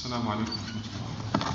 السلام عليكم ورحمة الله.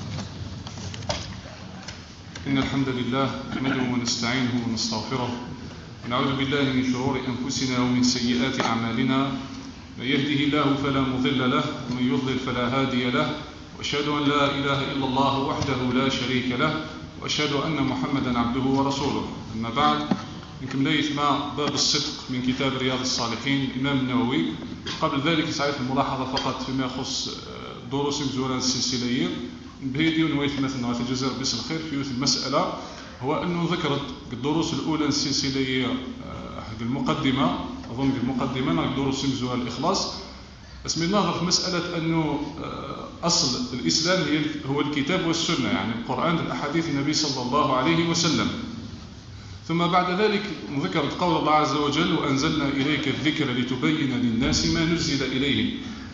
إن الحمد لله نحمده ونستعينه ونستغفره ونعوذ بالله من شرور أنفسنا ومن سيئات أعمالنا. من يهده الله فلا مضل له ومن يضلل فلا هادي له، وأشهد أن لا إله إلا الله وحده لا شريك له، وأشهد أن محمدا عبده ورسوله. أما بعد، نكمل مع باب الصدق من كتاب رياض الصالحين الإمام النووي. قبل ذلك سعيد الملاحظة فقط فيما يخص دروس مزورة السلسلية بهيدي ونويت مثلا وتجزر بس الخير في المسألة، هو أنه ذكرت الدروس الأولى السلسلية المقدمة، أظن المقدمة دروس مزورة الإخلاص. اسم النظر في مسألة أنه أصل الإسلام هو الكتاب والسنة، يعني القرآن والأحاديث النبي صلى الله عليه وسلم. ثم بعد ذلك ذكرت قول الله عز وجل: وأنزلنا إليك الذكر لتبين للناس ما نزل إليهم.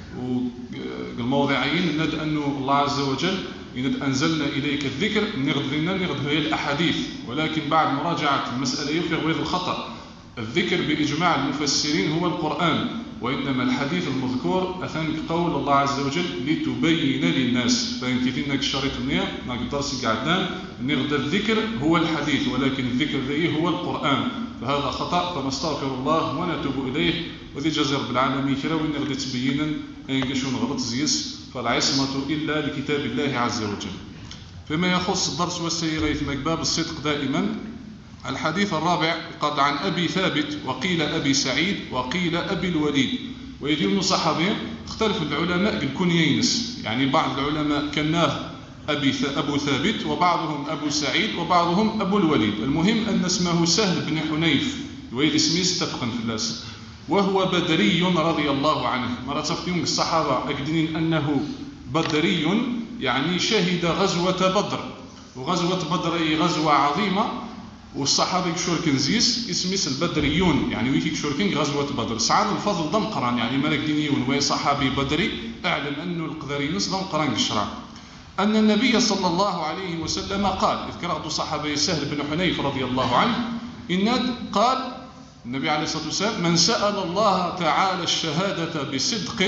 والموضعين ند أنه الله عز وجل إن أنزلنا إليك الذكر نغد هي الأحاديث، ولكن بعد مراجعة المسألة يفرغ هذا الخطأ. الذكر بإجماع المفسرين هو القرآن، وإنما الحديث المذكور أثناء قول الله عز وجل لتبين للناس. فإن كثيرنا الشريط النية نقدر قعدنا نغد الذكر هو الحديث، ولكن الذكر ذي هو القرآن، فهذا خطأ. فنستغفر الله ونتوب إليه، وذي جزر بالعالمين كلا وإن غد تبينا أنقشون غلط زيس، فالعصمة إلا لكتاب الله عز وجل. فيما يخص الدرس والسيرة في باب الصدق دائما، الحديث الرابع قد عن أبي ثابت وقيل أبي سعيد وقيل أبي الوليد. ويدين صحابي اختلف العلماء بالكنيينس، يعني بعض العلماء كناه أبو ثابت، وبعضهم أبو سعيد، وبعضهم أبو الوليد. المهم أن اسمه سهل بن حنيف، ويد اسمه استفقا في الناس، وهو بدري رضي الله عنه. مرة تفتيون الصحابة أكدنين أنه بدري، يعني شهد غزوة بدر، وغزوة بدر هي غزوة عظيمة، والصحابة يكشوركن زيس اسميس البدريون، يعني ويكي كشوركن غزوة بدر. سعاد الفضل دم قران، يعني ملك دينيون وهي صحابي بدري، أعلم أنه القذرينس دم قران قشرا. أن النبي صلى الله عليه وسلم قال، إذ قرأت صحابي سهل بن حنيف رضي الله عنه، إن قال النبي عليه الصلاة والسلام: من سأل الله تعالى الشهادة بصدق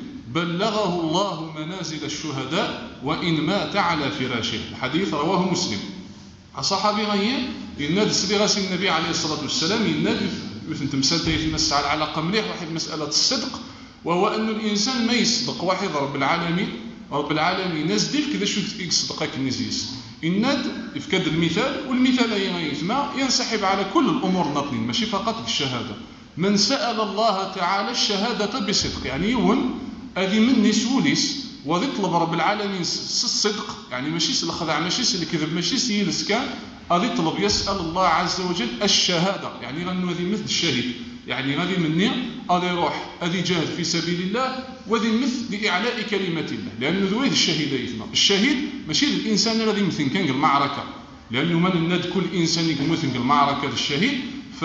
بلغه الله منازل الشهداء وإن مات على فراشه. الحديث رواه مسلم. الصحابي غير يناد سبيغاس النبي عليه الصلاة والسلام، يناد مثل تمسد يتمسع العلاقة مليح واحد مسألة الصدق، وهو أن الإنسان ما يصدق واحد رب العالمين نزدل كذا شو يصدقك النزيس. الند يفكد المثال، والمثال يسمى ينسحب على كل الأمور نطنين، ماشي فقط بالشهادة. من سأل الله تعالى الشهادة بصدق، يعني يون هذه من نسوليس ويطلب رب العالمين الصدق، يعني ماشي الخدع، ماشي الكذب، ماشي سيلسكان، هذا يطلب يسأل الله عز وجل الشهادة، يعني غنو هذه مثل الشهيد، يعني غادي مني هذا يروح هذه جاهد في سبيل الله، وذي مثل لإعلاء كلمة الله، لأنه ذويد الشهيد يثنى. الشهيد ماشي الإنسان الذي مثل كان المعركة، لأنه من الند كل إنسان يمثل المعركة الشهيد.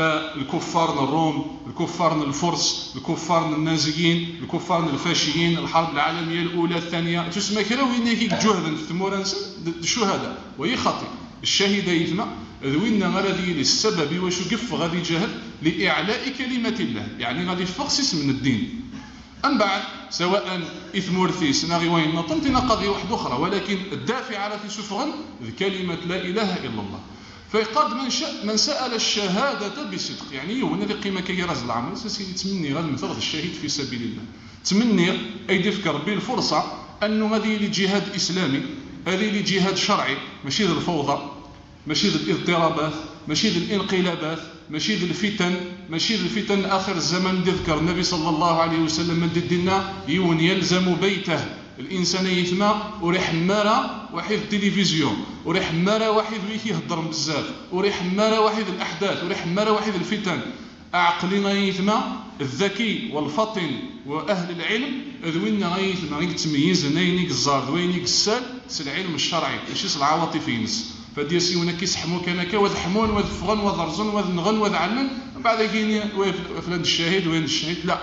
فالكفار الروم، الكفار الفرس، الكفار النازيين، الكفار الفاشيين، الحرب العالمية الأولى الثانية، تسمى كلا وين هيك جهدا في ثمورانس الشهداء، وهي خطئ. الشهيد يثنى ذوينا غادي للسبب واش يقف غادي جهد لإعلاء كلمة الله، يعني غادي يفقسس من الدين. أم بعد سواء إثم ورثيس ناغي وين نطنتنا قضية واحدة أخرى، ولكن الدافع على في سفغا كلمة لا إله إلا الله. فقد من سأل الشهادة بصدق، يعني هو هذه قيمة كي راز العمل سيدي تمني غادي مثل الشهيد في سبيل الله، تمني أي يفكر بالفرصة أنه هذه لجهاد إسلامي، هذه لجهاد شرعي، ماشي الفوضى، ماشي الاضطرابات، ماشي الانقلابات، ماشي الفتن، ماشي الفتن آخر الزمن. يذكر النبي صلى الله عليه وسلم من ددنا يون يلزم بيته الإنسان يثمى وريح مارا واحد التلفزيون، وريح مارا واحد ويكي يهضر بزاف، وريح مارا واحد الأحداث، وريح مارا واحد الفتن. عقلنا يثمى الذكي والفطن وأهل العلم ذوينا غيثمى غيتميز نينيك الزار ذوينيك السال العلم الشرعي ماشي العواطف ينس. فديسي هنا كيسحمو كانك وذ حمون وذ فغن وذ رزن وذ نغن وذ علن، بعد كاين فلان الشاهد وين الشهيد. لا،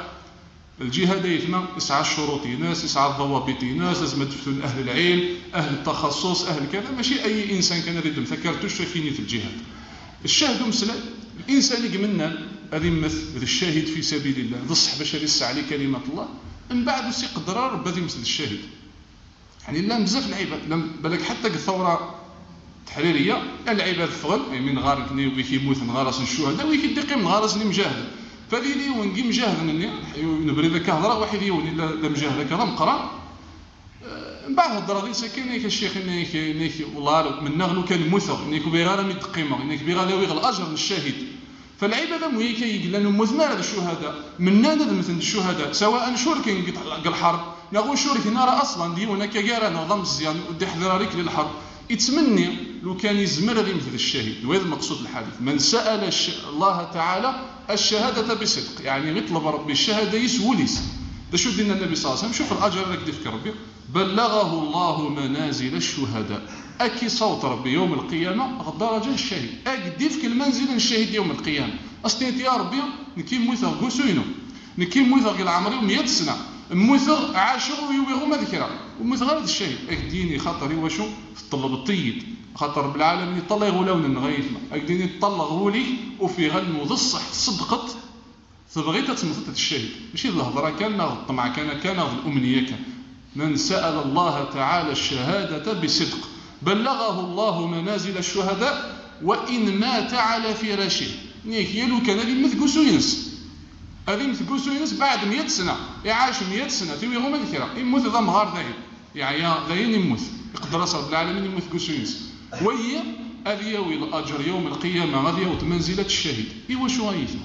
الجهاد يثمى يسعى الشروط ناس، يسعى الضوابط ناس، لازم تفتون أهل العلم، أهل التخصص، أهل كذا، ماشي أي إنسان كان يريد ذكرتوش في نية الجهاد. الشاهد مثلا الإنسان يقمنا هذه مثل الشاهد في سبيل الله، ذا الصح باش يسعى عليه كلمة الله، من بعد يقدر رب هذه مثل الشاهد. يعني لا بزاف العباد بالك حتى الثوره التحريريه العباد فغل من غار كني ويكيموت نغارس الشهداء ويكيدقي من غارس اللي مجاهد فهذه لي ونجي مجاهد نبري ذاك هضره واحد يوني لا مجاهد كذا مقرا من بعد هضره غير ساكن الشيخ انك والله من نغلو كان مثق انك بغير ما يدقيمه انك بغير يوغ الاجر للشهيد فالعباده مويكا يقول لنا مثمار هذا الشهداء منا مثل الشهداء سواء شركين قطع الحرب نغو شرك نرى اصلا ديونا كجارة نظام مزيان ودي حذراريك للحرب يتمني لو كان يزمر هذا مثل الشهيد وهذا المقصود الحديث من سأل الله تعالى الشهادة بصدق يعني يطلب ربي الشهادة يسوليس ده شو دينا النبي صلى الله عليه وسلم شوف الأجر لك ديفك ربي بلغه الله منازل الشهداء أكي صوت ربي يوم القيامة غدرجة الشهيد أكديفك المنزل الشهيد يوم القيامة أصلي يا ربي نكيم موثق قسوينو نكيم موثق العمري 100 سنة موثق عاشر ويوغو ما ذكره وموثق غير الشهيد أكديني خاطري وشو في الطلب الطيب خاطر رب العالمين يطلع يغولون النغيثنا أكديني يطلع غولي وفي غنو ضصح صدقت فبغيت تمثلت الشهيد ماشي الهضره كان الطمع كان الامنيه كان من سأل الله تعالى الشهادة بصدق بلغه الله منازل الشهداء وإن مات على فراشه نيك يلو كان هذه مثل سوينس هذه مثل سوينس بعد 100 سنة يعاش 100 سنة تيوي هما ذكرى يموت ذا مغار ذاين يعني ذاين يموت يقدر رب العالمين يموت سوينس وهي هذه يوي الأجر يوم القيامة هذه يوت منزلة الشهيد إيوا شو غايثنا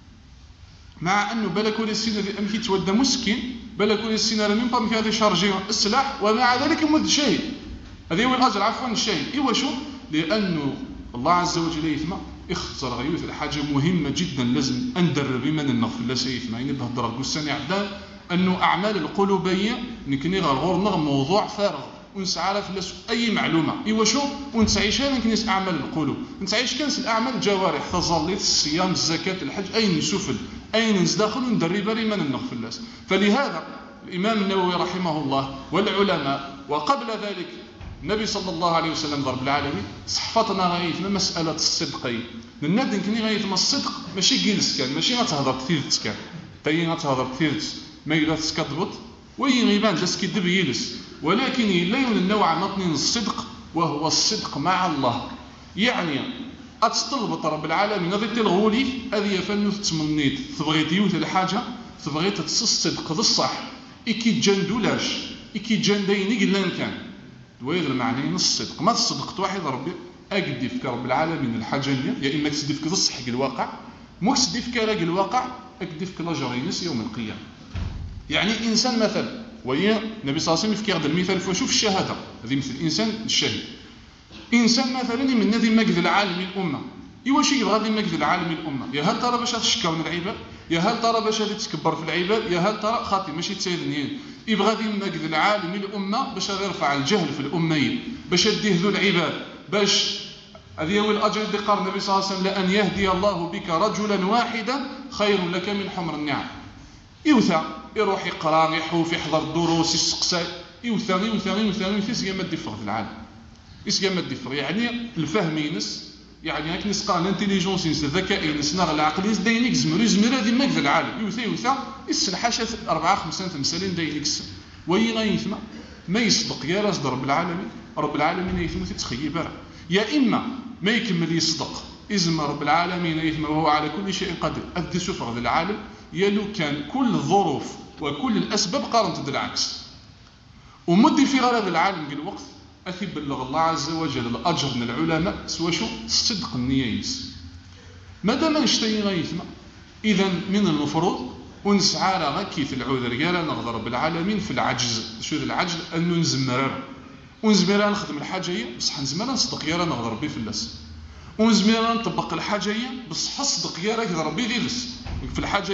مع أنه بلكول السنة ذي أمكي تودى مسكين بلكول السنة لم ينقم في هذا شارجي السلاح ومع ذلك يموت الشهيد هذا هو الأجر عفوا الشهيد إيوا شو لأنه الله عز وجل يثمى اختصر غيوث الحاجة مهمة جدا لازم أندرب بمن النغف لا سيثمى يعني بهدر قساني عدان أنه أعمال القلوبية نكني غرغور موضوع فارغ ونسعى في أي معلومة إيوا شو ونسعيش هذا نكنيس أعمال القلوب نسعيش كنس الأعمال الجوارح تظليت الصيام الزكاة الحج أين نسفل أين ندخل وندرب لمن النغف الناس فلهذا الإمام النووي رحمه الله والعلماء وقبل ذلك النبي صلى الله عليه وسلم ضرب العالمين صحفتنا غايثنا مسألة الصدقين النادي كني غايثنا الصدق ماشي جلس كان ماشي غتهضر كثير كان تاي غتهضر كثير ما إلا تكذبط وين غيبان جالس كيدب يلس ولكن لا النوع مطنين الصدق وهو الصدق مع الله يعني أتطلب رب العالمين هذه تلغولي هذه فنو تمنيت تبغي ديوت الحاجة تبغي الصدق الصح إكي جندولاش إكي جندين قلنا كان وهذا المعنى الصدق ما تصدقت واحد ربي أقدي فيك رب العالمين الحاجة يا إما تسدي فيك الصح الواقع مو تسدي فيك راق الواقع أقدي فيك لاجرينس يوم القيامة يعني إنسان مثلا وهي النبي صلى الله عليه وسلم يفكر هذا المثال فشوف الشهادة هذه مثل الإنسان الشهيد إنسان مثلا من نادي مجد العالم الأمة إيواش يبغى غادي مجد العالم الأمة يا هل ترى باش تشكر من العباد يا هل ترى باش تتكبر في العباد يا هل ترى خاطي ماشي تسايدني يبغى غادي مجد العالم الأمة باش يرفع الجهل في الأميين باش يديه ذو العباد باش هذه هو الأجر اللي قال النبي صلى الله عليه وسلم لأن يهدي الله بك رجلا واحدا خير لك من حمر النعم يوثى يروح يقرا يحوف يحضر الدروس يسقسى يوثى يسقى ما ديفر في العالم يسقى ما ديفر يعني الفهم ينس يعني هاك نسقى الانتيليجونس ينس الذكاء ينس نغ العقل ينس داينيك زمر هذه ماك في العالم يوثى يسن حاشا 4-5 تمثالين داينيك وين غيثما ما يصدق يا راس رب العالمين يثم تتخيب يا اما ما يكمل يصدق إزم رب العالمين يثم وهو على كل شيء قدير أدي سفر ذي العالم يلو كان كل الظروف وكل الأسباب قارنت العكس ومدي في غير هذا العالم بالوقت أثي بلغ الله عز وجل الأجر من العلماء سوى شو الصدق النيايس ماذا ما نشتي غيثما إذا من المفروض ونسعى غكي في العذر قال نغضر رب العالمين في العجز شو العجز أنه نزمرر ونزمرر نخدم الحاجة بصح نزمرر نصدق يا نغضر ربي في اللس ونزمرر نطبق الحاجة بصح صدق يا راك ربي ذيلس في الحاجة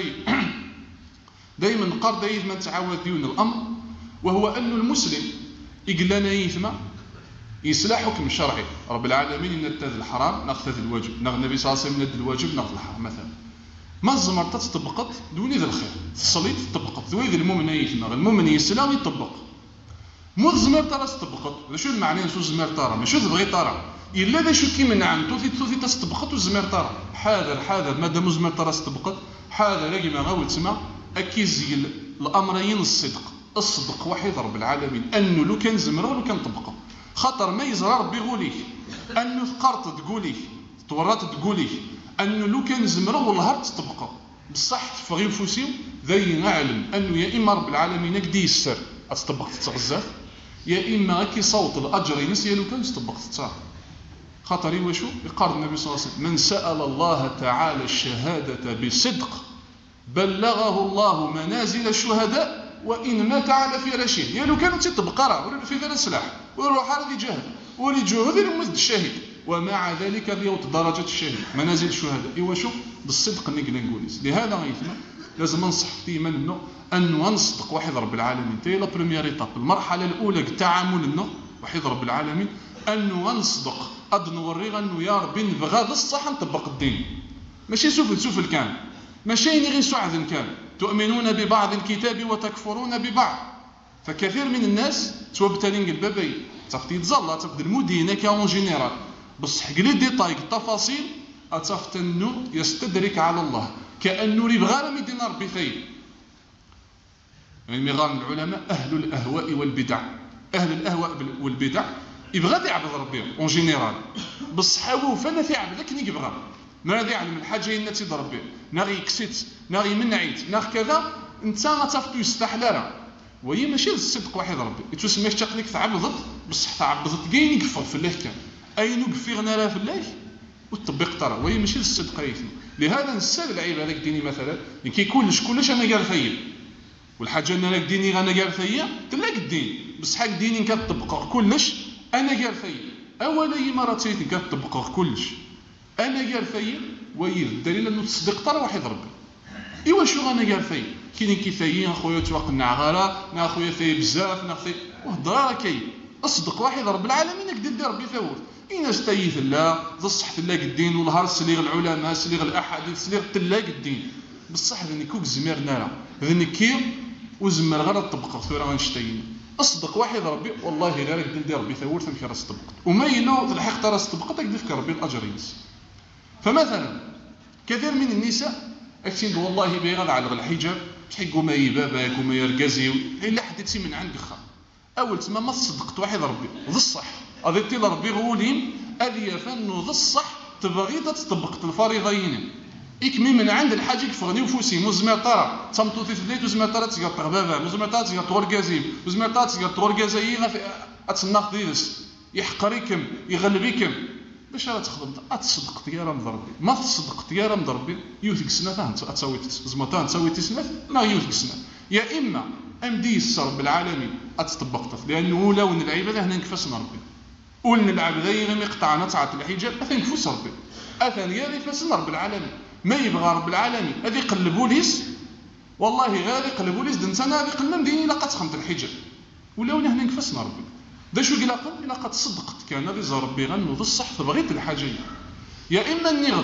دائما نقار دايما تعاود ديون الأمر وهو أن المسلم يقلنا يثمى يسلا حكم شرعي رب العالمين ينتهز الحرام ناخذ الواجب النبي صلى الله عليه وسلم ينتهز الواجب ناخذ الحرام مثلا ما الزمرت تطبقت دوني ذا الخير الصليت تطبقت ذوي ذا المؤمن يثمى المؤمن يسلا ويطبق مو الزمر ترى تطبقت شو المعنى شو الزمر ترى ماشي تبغي ترى إلا ذا شو كي من عن توثي تطبقت والزمر ترى حاذر مادام الزمر ترى تطبقت حاذر يجي ما غاول تسمى أكيز الأمرين الصدق اصدق وحيد رب العالمين انه لو كان زمره لو كان طبقه خاطر ما يزرى ربي يقوليه انه ثقرت تقوليه تورات تقوليه انه لو كان زمره والله تطبقه بصح تفغي فوسيو ذي نعلم انه يا اما رب العالمين قد يسر اطبق تتغزاف يا اما كي صوت الاجر ينسي لو كان تطبق تتصار خاطر وشو يقال النبي صلى الله عليه وسلم من سأل الله تعالى الشهادة بصدق بلغه الله منازل الشهداء وإن مات على فراشه يعني لو كانت تبقى راه ولا في ذا السلاح ويروح على جهل ولي جهود المزد الشهيد ومع ذلك يوت درجة الشهيد منازل الشهداء إيوا شو بالصدق نقدر نقول لهذا غيثنا لازم ننصح ديما انه انه نصدق وحيد رب العالمين تي لا بريمير ايتاب المرحله الاولى التعامل انه وحيد رب العالمين انه نصدق قد نوري انه يا ربي نبغى الصح نطبق الدين ماشي سفل كان ماشي غير سعد كان تؤمنون ببعض الكتاب وتكفرون ببعض فكثير من الناس توبتلين البابي تفت يتزلى تفت المدينه كاون جينيرال بصح لي ديتاي التفاصيل اتفت انه يستدرك على الله كانه يبغى لم يدينا ربي ثيب يعني ميغان العلماء اهل الاهواء والبدع اهل الاهواء والبدع يبغى يعبد ربي اون جينيرال بصح هو فانا يعبد لكن يبغى ما يعلم الحاجه التي تضرب به ناغي يكسيت ناغي منعيت ناغ كذا انت غتفتو يستحلى وهي ماشي الصدق واحد ربي تسمى تقليك تعبدت بصح تعبدت كاين يكفر في الله كان اين يكفرنا لا في الله وتطبق ترى وهي ماشي الصدق ايثني لهذا نسال العيب هذاك ديني مثلا كيكون كلش انا قال فيا والحاجه ان انا ديني انا قال فيا تلاقي الدين بصح حق ديني كتطبق كلش انا قال فيا اولا هي مرات كتطبق كلش انا قال فيا وهي الدليل انه تصدق ترى واحد ربي ايوا شو انا قال فيا كاين كيفايين اخويا توقع غالا نا اخويا فيه بزاف نا اخويا وهضره كاين اصدق واحد رب العالمين قد دير ربي ثور إنا استيث الله تصح تلاقي الدين والهار سليغ العلماء سليغ الاحاديث سليغ تلاقي الدين بصح ذني كوك زمير نارا ذني كير وزمر غير طبق ثورا غنشتينا اصدق واحد ربي والله غير قد دير ربي ثور ثم راس طبق وما يلو الحق ترى طبقت قد فكر ربي الاجر ينس فمثلا كثير من النساء اكتين والله بيغض على الحجاب تحقوا ما يباباك وما يرقزي الا حدثتي من عندك خا اول تما ما صدقت واحد ربي ذا الصح اذيتي لربي غولين اذي فانه ذا الصح تبغي تطبق الفريضين اكمي من عند الحاج يكفرني وفوسي مزمطره تمطوتي ثليت وزمطره تقدر تغبابا مزمطره تقدر تورغازي مزمطره تقدر تورغازي اتناق ديس يحقريكم يغلبيكم باش راه تخدم تصدق يا راه ربي ما تصدق يا راه ربي يوثق سنه تسوي زمطان تسوي سنه ما يوثق سنه يا اما امدي يسر بالعالمين اتطبقت لانه ولا ون العباده هنا نكفسنا ربي ولن العبدين لم يقطعنا تعات الحجاب اثنكفس ربي اثنيا يفسنا رب العالمين ما يبغى رب العالمين هذه يقلبوا ليس والله غير يقلبوا ليس دنسنا هذه قلنا مديني لا قد خمت الحجاب ولا هنا نكفسنا ربي دا شو قال قال الا قد صدقت كان ذي ربي غنو ذو الصح بغيت الحاجه يا اما نغض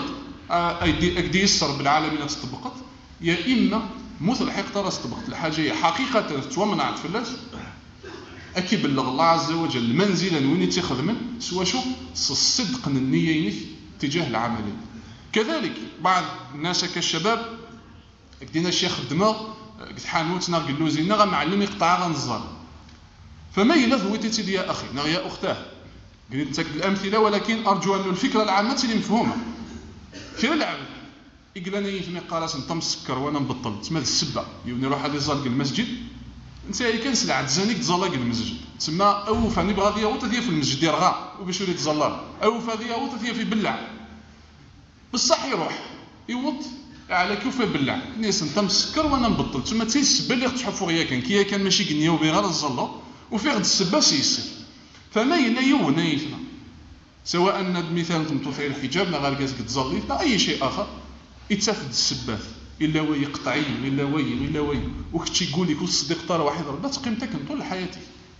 اكدي يسر بالعالمين تطبقت يا اما مثل حق ترى طبقت الحاجه حقيقه تومنعت في الناس اكي بلغ الله عز وجل منزلا وين يتخذ من سوا شو الصدق النيه تجاه العمل كذلك بعض الناس كالشباب كدينا الشيخ الدماغ قلت حانوت ناقل له زينا غنعلم يقطع غنزار فما إلا ثويتي دي يا أخي يا أختاه قلت لك الأمثلة ولكن أرجو أن الفكرة العامة اللي مفهومة في العبد يقول لي في قراص انت مسكر وانا مبطل تسمى السبه يوني روح هذا زالق المسجد انت كان سلعه زانيك تزلق المسجد تسمى او فاني بغا ديا وتا في المسجد يرغى وباش يولي تزلر او فاديا وتا في بلع بصح يروح يوط على كيف بلع نيس انت مسكر وانا مبطل تسمى تي السبه اللي تحفوا غيا كان ماشي كنيه وبي غير الزلا وفي غد السبه سيسر فما الا يونيفنا سواء ان مثال تمطو في الحجاب لا غير كاسك تزلي لا اي شيء اخر يتسافد السباث الا هو يقطعي الا هو وكتشي يقول لك الصديق ترى واحد ربي تقيمتك طول حياتك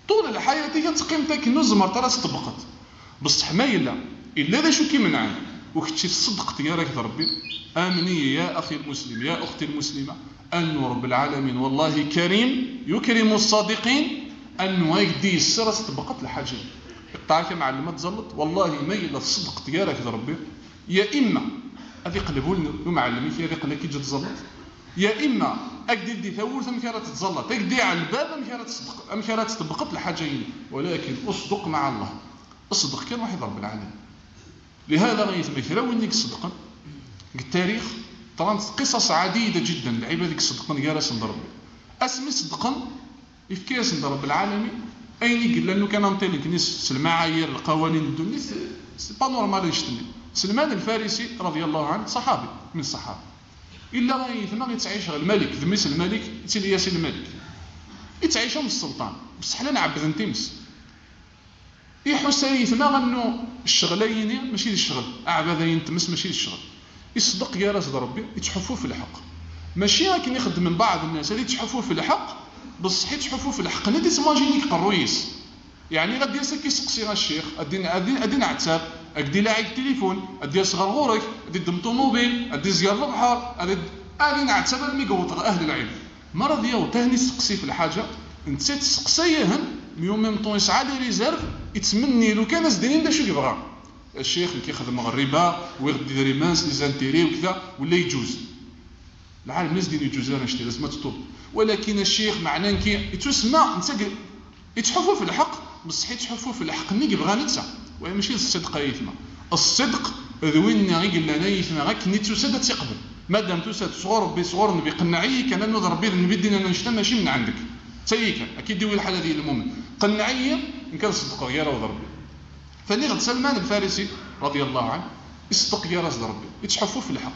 تقيمتك نزمر ترى طبقت بصح ما الا ذا شو كيمنعك وكتشي صدقت يا راك ربي امني يا اخي المسلم يا اختي المسلمه ان رب العالمين والله كريم يكرم الصادقين انه يدي السر طبقت الحاجه قطعك معلمه تزلط والله ما الا صدقت يا راك ربي يا اما هذه يقلبوا لنا المعلمين في هذه قلنا كي تجي تزلط يا اما اكدي دي ثورث ام كرا تتزلط اكدي على الباب ام كرا تصدق ام كرا تطبقت الحاجين، ولكن اصدق مع الله، اصدق كان واحد رب العالمين. لهذا غيثما كراوين يصدقن التاريخ طرانت قصص عديده جدا العباد يصدقن جالس عند ربي اسمي صدقن يفكيس عند رب العالمين اين يقول لانه كان نطيلك ناس المعايير القوانين الدنيا سي با نورمال يشتني. سلمان الفارسي رضي الله عنه صحابي من الصحابه الا غيثما يتعيش الملك ذميس الملك تيلياس الملك يتعيشوا من السلطان بصح حنا نعبد نتمس يحس يثما انه الشغلين ماشي الشغل اعبادين تمس ماشي الشغل يصدق يا راس ربي يتحفوا في الحق ماشي راكن يخدم من بعض الناس اللي يتحفوا في الحق بصح يتحفوا في الحق ندي تماجينيك قرويس يعني غادي يسكي يسقسي الشيخ ادي عتاب ادي لاعب التليفون ادي صغر غورك ادي دم طوموبيل ادي زيار البحر ادي نعتبر الميقوط اهل العلم ما راضي يوتهني يسقسي في الحاجه انت تسقسيهن ميوم ميم طون يسعى لي ريزيرف يتمني لو كان زدين دا شو يبغى الشيخ اللي كيخدم الربا ويغدي دير مانس لي زانتيري وكذا ولا يجوز العالم الناس ديال يجوز انا شتي لازم تطوب ولكن الشيخ معناه كي تسمى انت يتحفوا في الحق بصح يتحفوا في الحق اللي يبغى نتا وهي ماشي الصدق يثما الصدق ذوين غير لنا يثما غير كني تسد تقبل مادام تسد صغور بصغور نبي قنعي كان انه ربي نبي دينا نشتا ماشي من عندك تيكا اكيد ديوي الحاله ديال المؤمن قنعيه ان كان صدق غير ربي فاللي غد سلمان الفارسي رضي الله عنه يصدق يا راس ربي يتحفوا في الحق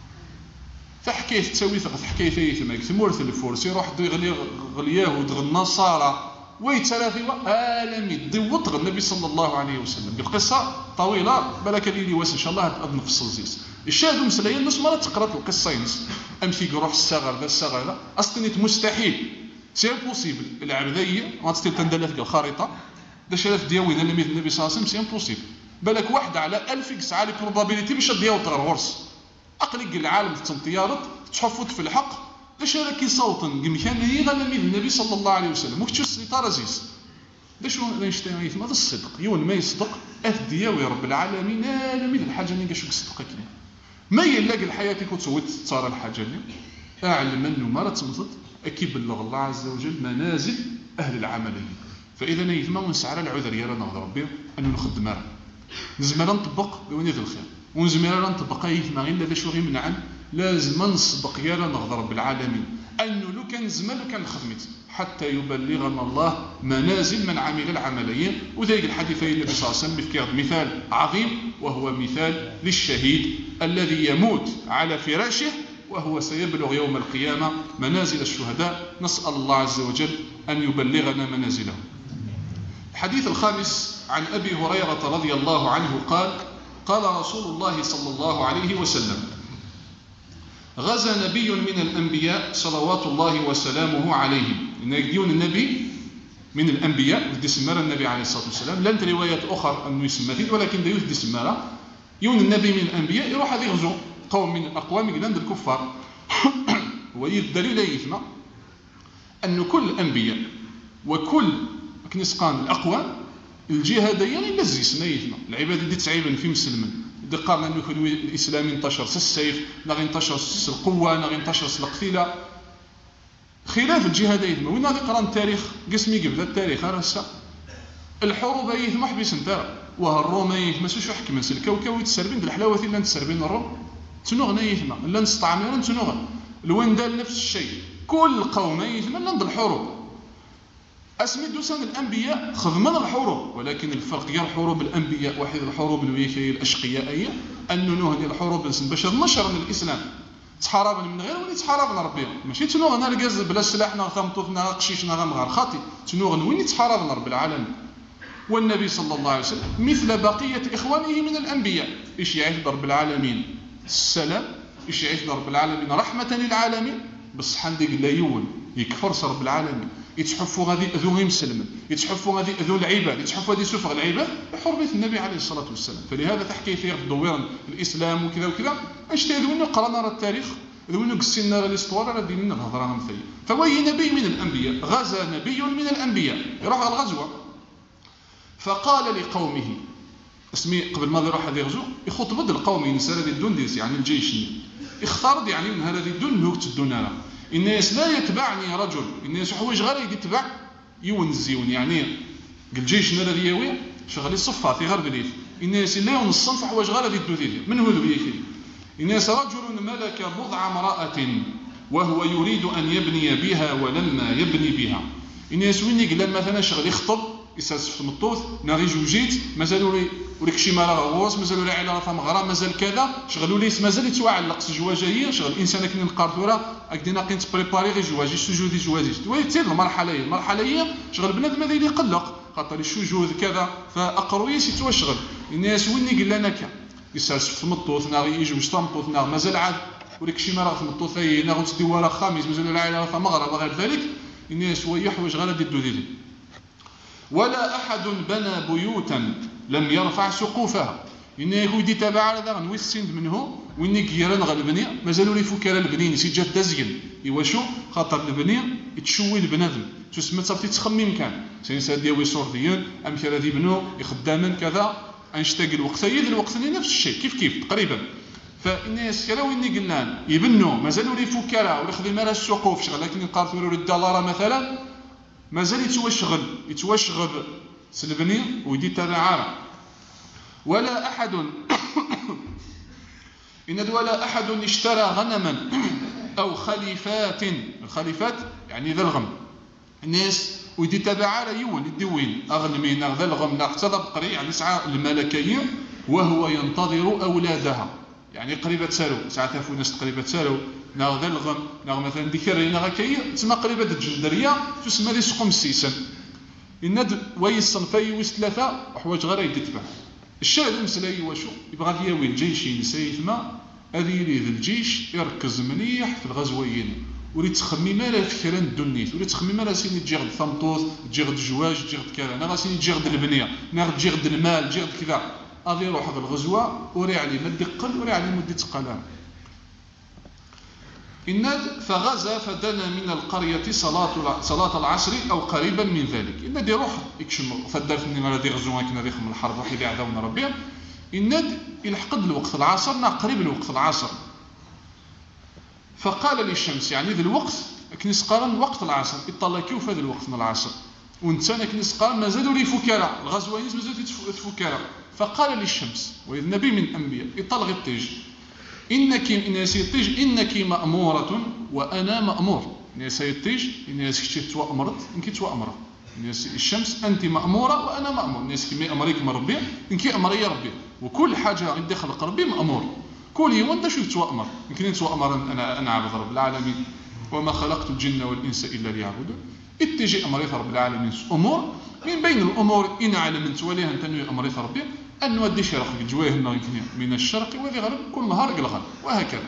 فحكايه تسوي ثقه حكايه يثما ثمورث الفرس يروح يغلي اليهود النصارى ويتلافي عالمي ديوط النبي صلى الله عليه وسلم بالقصه طويله بالك لي واس ان شاء الله هاد نفصل زيس الشاهد مسليه الناس مرات تقرا القصه ينس امشي يروح الصغر ذا اصلا مستحيل سي امبوسيبل العبديه ما تستطيع تندلف الخريطه دا شرف دياوين النبي صلى الله عليه وسلم سي امبوسيبل بالك واحد على 1000 يسعى لي بروبابيليتي باش ديوط الغرس اقلق العالم تنطيارط تحفظ في الحق باش راكي صوتن كمكان هي غنمي النبي صلى الله عليه وسلم وكتشو السيطره زيس باش نشتي يثما هذا الصدق يون ما يصدق اثدياوي رب العالمين العالمين الحاجه اللي كاش يصدق كيما ما يلاقي الحياه كتسوت تصار الحاجه اللي اعلم انه ما تمضت اكيد بلغ الله عز وجل منازل اهل العمليه فاذا يثما ونسعى العذر يا رنا ربي انه نخدم راه نزمر نطبق ونيت الخير ونزمر نطبق يثما غير لا شو غير منعن لازم نصدق يا رنا رب العالمين انه لو كان زمان لو كان خدمت حتى يبلغنا الله منازل من عمل العمليين وذلك الحديث النبي صلى الله عليه وسلم يذكر مثال عظيم وهو مثال للشهيد الذي يموت على فراشه وهو سيبلغ يوم القيامة منازل الشهداء نسأل الله عز وجل أن يبلغنا منازله. الحديث الخامس عن أبي هريرة رضي الله عنه قال قال رسول الله صلى الله عليه وسلم غزا نبي من الأنبياء صلوات الله وسلامه عليهم إن يديون النبي من الأنبياء ودي سمارة النبي عليه الصلاة والسلام لن روايات أخرى أنه يسمى ولكن دي سمارة يون النبي من الأنبياء يروح هذا يغزو قوم من الأقوام يقولون الكفار والدليل يثمى أن كل الأنبياء وكل كنسقان الأقوام الجهاديين إلا الزيسنا يثمى العباد دي تعيبا في مسلمين دقارنا أنه يكون الإسلام انتشر السيف نغي انتشر القوة نغي انتشر القتيلة خلاف الجهاديين وين غادي نقرا التاريخ قسمي قبل التاريخ راه الحروب يثمى حبيس نتا وهالروم يثمى شو حكم الكوكب يتسربين الحلاوه الا نتسربين الروم تنوغنا يثمى لا نستعمر نتنوغ الوندال نفس الشيء كل قوم يثمى لا ند الحروب اسمي دوسان الانبياء خدمنا الحروب ولكن الفرق ديال حروب الانبياء واحد الحروب الويكيه الاشقيائيه انه نهدي الحروب باش نشر الاسلام تحاربنا من غير وين تحاربنا ربي ماشي تنوغنا الكاز بلا سلاح نغمطونا قشيشنا غمغار خاطي تنوغنا وين تحاربنا رب العالمين والنبي صلى الله عليه وسلم مثل بقيه اخوانه من الانبياء ايش يعيش رب العالمين السلام ايش يعيش رب العالمين رحمه للعالمين بصح عندك لا يول يكفر رب العالمين يتحفوا غادي اذوهم مسلمين يتحفوا غادي اذو العباد يتحفوا غادي يسفغ العباد بحرمه النبي عليه الصلاه والسلام فلهذا تحكي فيه دويرا الاسلام وكذا وكذا اش تيدونو قرانا التاريخ ذوينو قسينا الاستوار راه دينا الهضره مثلي فوي نبي من الانبياء غزا نبي من الانبياء يروح على الغزوه فقال لقومه اسمي قبل ما يروح هذا يغزو يخطب القوم ينسى هذه الدون ديس يعني الجيش يختار يعني من هذه الدون وقت الدنيا الناس لا يتبعني رجل، الناس حوايج غير يتبع يونزيون، يعني قال جيشنا الذي يوي شغل الصفات غير بليف، الناس لا ينصن في حوايج غير يدو ديالي من هو ذويكي. الناس رجل ملك بضع امرأة وهو يريد أن يبني بها ولما يبني بها. الناس وين قال مثلا شغل يخطب يساس في المطوث ناري جوجيت مازالوا لي وليك شي مره غوص مازالوا لي على راه مغرى مازال كذا شغلوا لي مازال يتوعلق الجواجيه شغل الانسان كي نقارثورا هكذا ناقي تبريباري غير جواجي سجودي جواجي ويتير المرحله هي شغل بنادم هذا اللي يقلق خاطر الشجود كذا فاقرويس يتوشغل. الناس وين قال لنا كا يساس في المطوث ناري يجي مشطمطوث نار مازال عاد وليك شي مره في المطوث ناغ تدي ورا خامس مازالوا لي على راه مغرى وغير ذلك. الناس ويحوج غير ديدو ديالي. ولا أحد بنى بيوتا لم يرفع سقوفها. إنه يدي تابع على ذا نويسند منه وإنك يرن غالبني مازالوا لي فكر البنين سجات تزين يواشو خاطر البنين يتشوي البنادم تسمى صافي تخمم كان سينسا دياوي صورديين أم كرا ذي بنو يخداما كذا أنشتاق الوقت هي الوقت نفس الشيء كيف تقريبا. فالناس كراو إني قلنا يبنوا مازالوا لي فكرا ولا خدي مال السقوف شغل لكن يقارثوا له الدولار مثلا مازال يتوشغب سلبني ويدي تبعارة. ولا أحد ولا أحد اشترى غنما أو خليفات. الخليفات يعني ذا الغم الناس ويدي تبعارة يون يدوين أغنمين ذا الغم نقتضى بقري يعني سعى الملكية وهو ينتظر أولادها يعني قريبة تسالو ساعات فو ناس قريبة تسالو ناغ ذا الغم ناغ مثلا ديكري ناغ كي تسمى قريبة الجندرية تسمى لي سقم السيسن الند ويس صنفي ويس ثلاثة وحواج غير يتبع. الشاهد المسألة واشو يبغى دياوي الجيش ينسيثما هذه يريد الجيش يركز مليح في الغزوين وريد تخمي مالا في كلام الدنيت وريد تخمي مالا سيني تجيغد ثمطوط تجيغد الجواج تجيغد كذا ناغ سيني تجيغد البنية ناغ تجيغد المال تجيغد كذا غادي يروح هذا الغزوة وري عليه ما دقل وري عليه مدة قلام. الناد فغزا فدنا من القرية صلاة العصر أو قريبا من ذلك. الناد يروح يكشم فدارت من غادي يغزوها كنا ديخل من الحرب واحد يعذونا ربي. الناد يلحقد الوقت العصر نا قريب الوقت العصر فقال للشمس يعني ذا الوقت كنيس قارن وقت العصر اطلع كيف هذا الوقت من العصر وانتانا كنيس قارن مازالوا لي فكرة الغزوين مازالوا تفكرة. فقال للشمس وإذ النبي من الأنبياء يطلع التيج إنك إنك مأمورة وأنا مأمور. الناس يتيج الناس كي توأمرت إنك توأمر الشمس أنت مأمورة وأنا مأمور. الناس كي أمريك من ربي إنك أمري ربي وكل حاجة عندي خلق ربي مأمور كل يوم أنت شو توأمر يمكن توأمر أنا عبد رب العالمين وما خلقت الجن والإنس إلا ليعبدون. اتجي أمريت رب العالمين أمور من بين الأمور إن علمت وليها أنت أمريت ربي أن نودي شرق جواهنا من الشرق وذي غرب كل نهار الغرب وهكذا.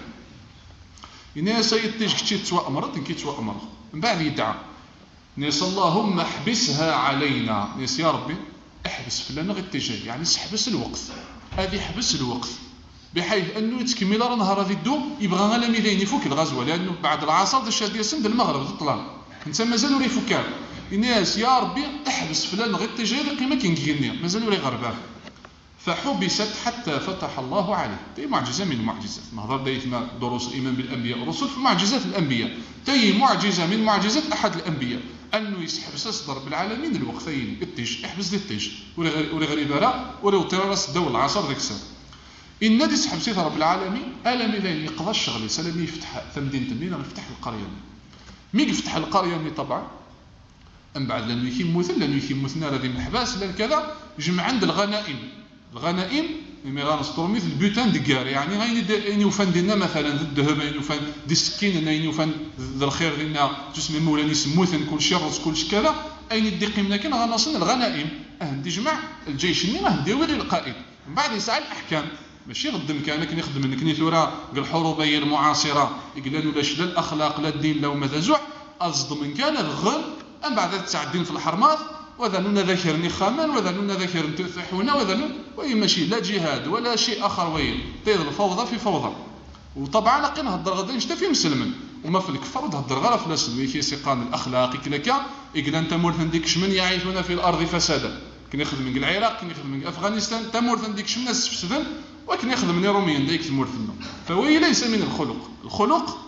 الناس يتيج كي توأمرت كي توأمر من بعد يدعى ناس اللهم احبسها علينا ناس يا ربي احبس فلان غير يعني احبس الوقت هذه حبس الوقت بحيث أنه يتكمل نهار هذه الدوم يبغى غير ميدين يفك الغزوة لأنه بعد العصر الشاد يسند المغرب الظلام انت مازالوا لي فكان. الناس يا ربي احبس فلان غير التجاري قيمة كينكيني مازالوا لي غربان. فحبست حتى فتح الله عليه. تي معجزة من المعجزات نهضر دايما دروس الإيمان بالأنبياء والرسل في معجزات الأنبياء تي معجزة من معجزات أحد الأنبياء أنه يحبس أصدر بالعالمين الوقتين التيج احبس دي التيج ولا غريبة ولا وطيرس الدول العصر ذاك السنة إن ديس حبسيت رب العالمين ألم إذا يقضى الشغل سلام يفتح ثمدين تمدين يفتح القرية مي يفتح القرية طبعا أم بعد لأنه يكيموث نار هذه من الحباس لأن كذا جمع عند الغنائم مي غنسطور مثل البوتان دكار يعني غاين يوفان دينا مثلا الذهب يوفان دي السكين يوفان ذا الخير دينا تسمي مولاني سموثن كل شيء رز كل كذا أين دي قيمنا كان غنصل الغنائم أهندي جمع الجيش اللي غنديو غير القائد من بعد يسعى الأحكام ماشي غد مكانك نخدم منك نيثورا الحروبيه المعاصره يقلانوا لاش لا الاخلاق لا الدين لا وما زوع اصد من كان الغل ام بعد تعدين في الحرمات وذنون ذكر نخامان وذنون ذكر تحونا وذنون وي ماشي لا جهاد ولا شيء اخر وي طير الفوضى في فوضى. وطبعا لقينا نهضر غدا نشتا في مسلم وما في الكفر تهضر غير في الاسلام ويكي سيقان الاخلاق كلكا يقلا انت مورث ديك شمن يعيشون في الارض فسادا كي نخدم من العراق كي نخدم من افغانستان تمورث ديك شمن الناس فسدن ولكن يخدم من روميا ديك تمورثنا فهو ليس من الخلق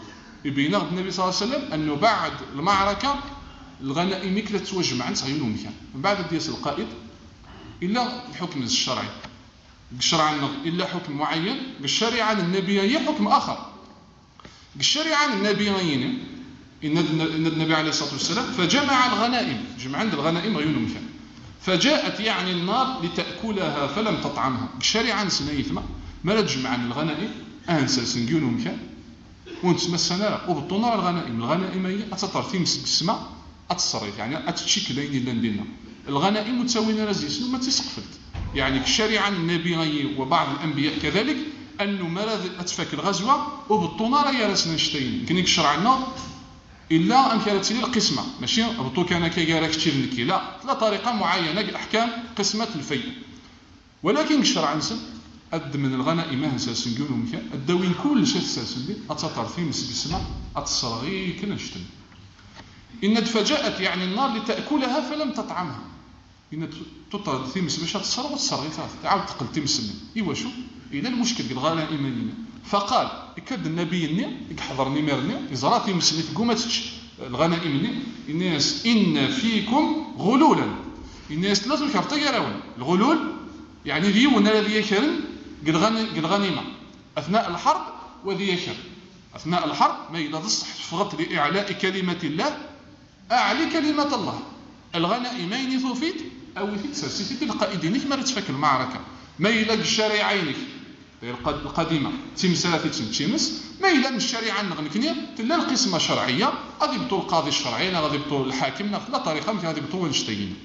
يبين النبي صلى الله عليه وسلم أنه بعد المعركة الغنائم كلا توجمع عن صهيون مكان من بعد دياس القائد إلا الحكم الشرعي الشرع إلا حكم معين الشريعة النبيين حكم آخر الشريعة النبيين إن النبي عليه الصلاة والسلام فجمع الغنائم جمع عند الغنائم غيون مكان فجاءت يعني النار لتأكلها فلم تطعمها الشريعة سنيثما ما تجمع عن الغنائم أنسى سنجون مكان ونتسمى السنة وبطونا الغنائم هي أتطرثي السماء أتصرف يعني أتشكل لين لندنا الغنائم متساويين رزيس ما تسقفت يعني الشريعة النبي وبعض الأنبياء كذلك أنه ما أتفك الغزوة وبطونا راه راسنا نشتين كنيك الشرع لنا إلا أن كانت لي القسمة ماشي بطو كان كيقارك كثير نكي لا طريقة معينة الأحكام قسمة الفيء ولكن الشرع نسن أد من الغنائم هسا سنقولوا مكان الدوين كل شيء ساسن دي أتطر في مسك السماء أتصرغي كنا نشتن إن فجاءت يعني النار لتأكلها فلم تطعمها إن تطرد في مسك باش تصرغ وتصرغي تعاود تقل تمسن إيوا شو إلى المشكل الغنائم فقال يكاد النبي الني يحضرني ميرني يزراتي مسني تقومتش الغنائم الني الناس إن فيكم غلولا الناس لازم كرتا يراون الغلول يعني ديون الذي يكرن الغنيمة أثناء الحرب وذي يكر أثناء الحرب ما إذا تصح فغط لإعلاء كلمة الله أعلي كلمة الله الغنائمين ثوفيت أو تسلسلت القائدين ما تفك المعركة ما إلى الشريعينك القديمة تمسالة تمس ما إلى من الشريعة نغنكني تلا القسمة شرعية غادي يبطل القاضي الشرعي غادي يبطل الحاكم لا طريقة مثل غادي يبطل ونشتين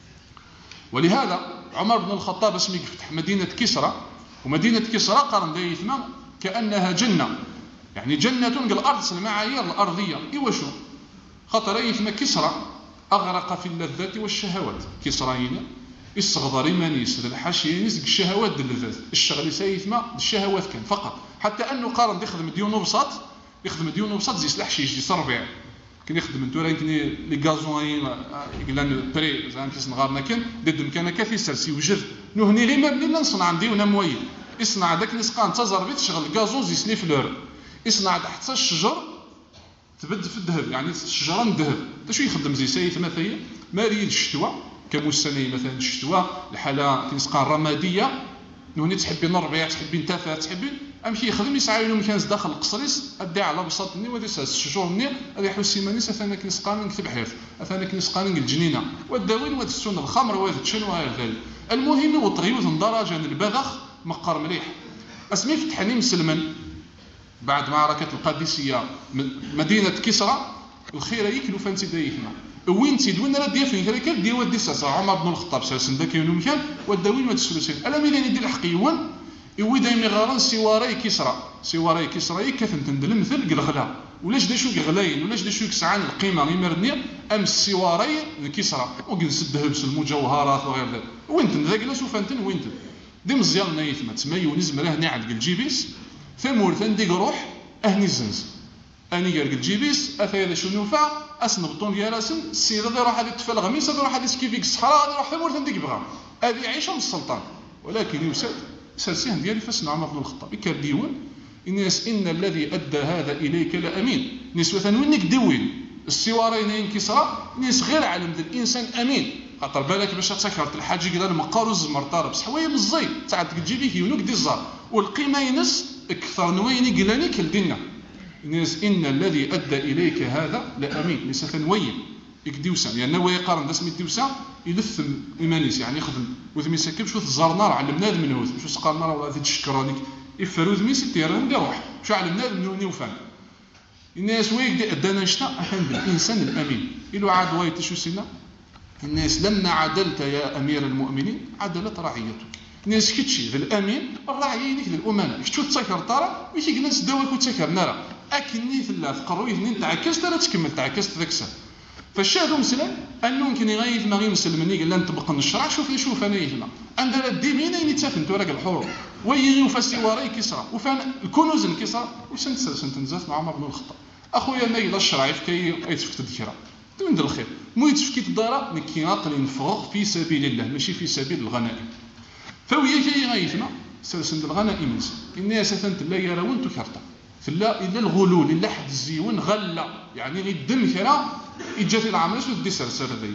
ولهذا عمر بن الخطاب اسمي فتح مدينة كسرى ومدينة كسرى قارن دايثما كأنها جنة يعني جنة الأرض المعايير الأرضية إيوا شو خاطر يثما كسرى أغرق في اللذات والشهوات كسرين استغضر مانيس الحاشية الشهوات اللذات الشغل سيثما الشهوات كان فقط حتى أنه قارن يخدم ديون وبساط زي سلاح شيش دي صربيع كان يخدم انتو راه كني لي غازوين يقلان بري زعما كيس نغارنا كان دد مكان كافي سرسي وجر نهني غير ما بلينا نصنع عندي وانا مويل يصنع داك نسقان تزربيت شغل الغازون زي سني فلور يصنع حتى الشجر تبد في الذهب يعني الشجره الذهب تا شو يخدم زي سيف مثلا ماري الشتوى كموسني مثلا الشتوى الحاله كنسقان رماديه نهني تحبين الربيع تحبين تافه تحبين امشي يخدم يسعى له مكان داخل القصريس ادي على بساطني ودي ساس الشجور مني هذا يحوسي مانيس اثنا كنسقان نكتب حيف اثنا كنسقان الجنينه والداوين ودسون الخمر وهذا وهذا المهم وطغيوث درجه البذخ مقر مليح اسمي فتحني مسلما بعد معركه القادسيه مدينه كسرى الخير يكلو فانت دايفنا وين تيد وين راه ديال فين كذا ديال ودي ساس عمر بن الخطاب ساسن ذاك يونو مكان والداوين ودسلوسين الا ميدان يدير الحقيوان يوي دايما غارن سواري كسرى كثن تندل مثل الغلا ولاش دا شو غلاين ولاش دا شو كسعان القيمه يمرني ام السواري كسرى وجلس الذهب المجوهرات وغير ذلك وين تنذاك لا شوف انت وين دي مزيان نايث ما تسميو نزمره هنا عند الجيبيس ثمور ثنديك روح اهني الزنز اني قال الجيبيس اثا شنو فا اسنبطون يا راسن السيده اللي راح هذه تفل غميس هذا راح هذه سكيفيك الصحراء هذا راح ثمور ثنديك بغا هذه عيشه من السلطان ولكن يوسف سلسين ديالي فسنا عمر بن الخطاب كان ديوان الناس ان الذي ادى هذا اليك لامين نسوة وينك ديوين السوارين كسرى ناس غير علم الانسان امين خاطر بالك باش تسكرت الحاج قال مقار الزمر طارب صحويه من الزي تعاد تجيبي يونك دي الزار والقيمه ينس اكثر نوين قلاني كالدنيا الناس ان الذي ادى اليك هذا لامين نسوة وين يكديوسان يعني نوى يقارن داس مي ديوسان يلثم ايمانيس يعني يخدم وذمي ساكب شو تزار نار على بنادم منه شو سقال نار ولا تشكرانيك يفروز مي سيتيران دي روح شو على بنادم منه وفان الناس ويك ادانا نشتا احنا الانسان الامين إلو عاد وايت شو سينا الناس لما عدلت يا امير المؤمنين عدلت رعيتك الناس كتشي ذا الامين الرعيه ليك الامناء شتو تسكر طرا ويجي ناس داوك وتسكر نرى اكني ثلاث قروي اثنين تعكست لا تكمل تعكست ذاك السنه فالشاهد مسلم انه يمكن يغيث ما غيمسلمني قال لا نطبق الشرع شوف انا يفهم عندنا الديمين اللي تافنتو راك الحروب ويغي وفاسيواري كسرى وفان الكنوز كسرى وسنت نزاف مع عمر بن الخطاب اخويا ما الى الشرع كي يتفكت الذكرى دون الخير مو يتفكيت الدار نكي عاقل نفرغ في سبيل الله ماشي في سبيل الغنائم فويا كي يغيثنا سلسل الغنائم الناس ثنت لا يراون تكرتا فلا الا الغلول الا حد الزيون غلا يعني يدم كرا يجات العملش ودي سرسر ذي.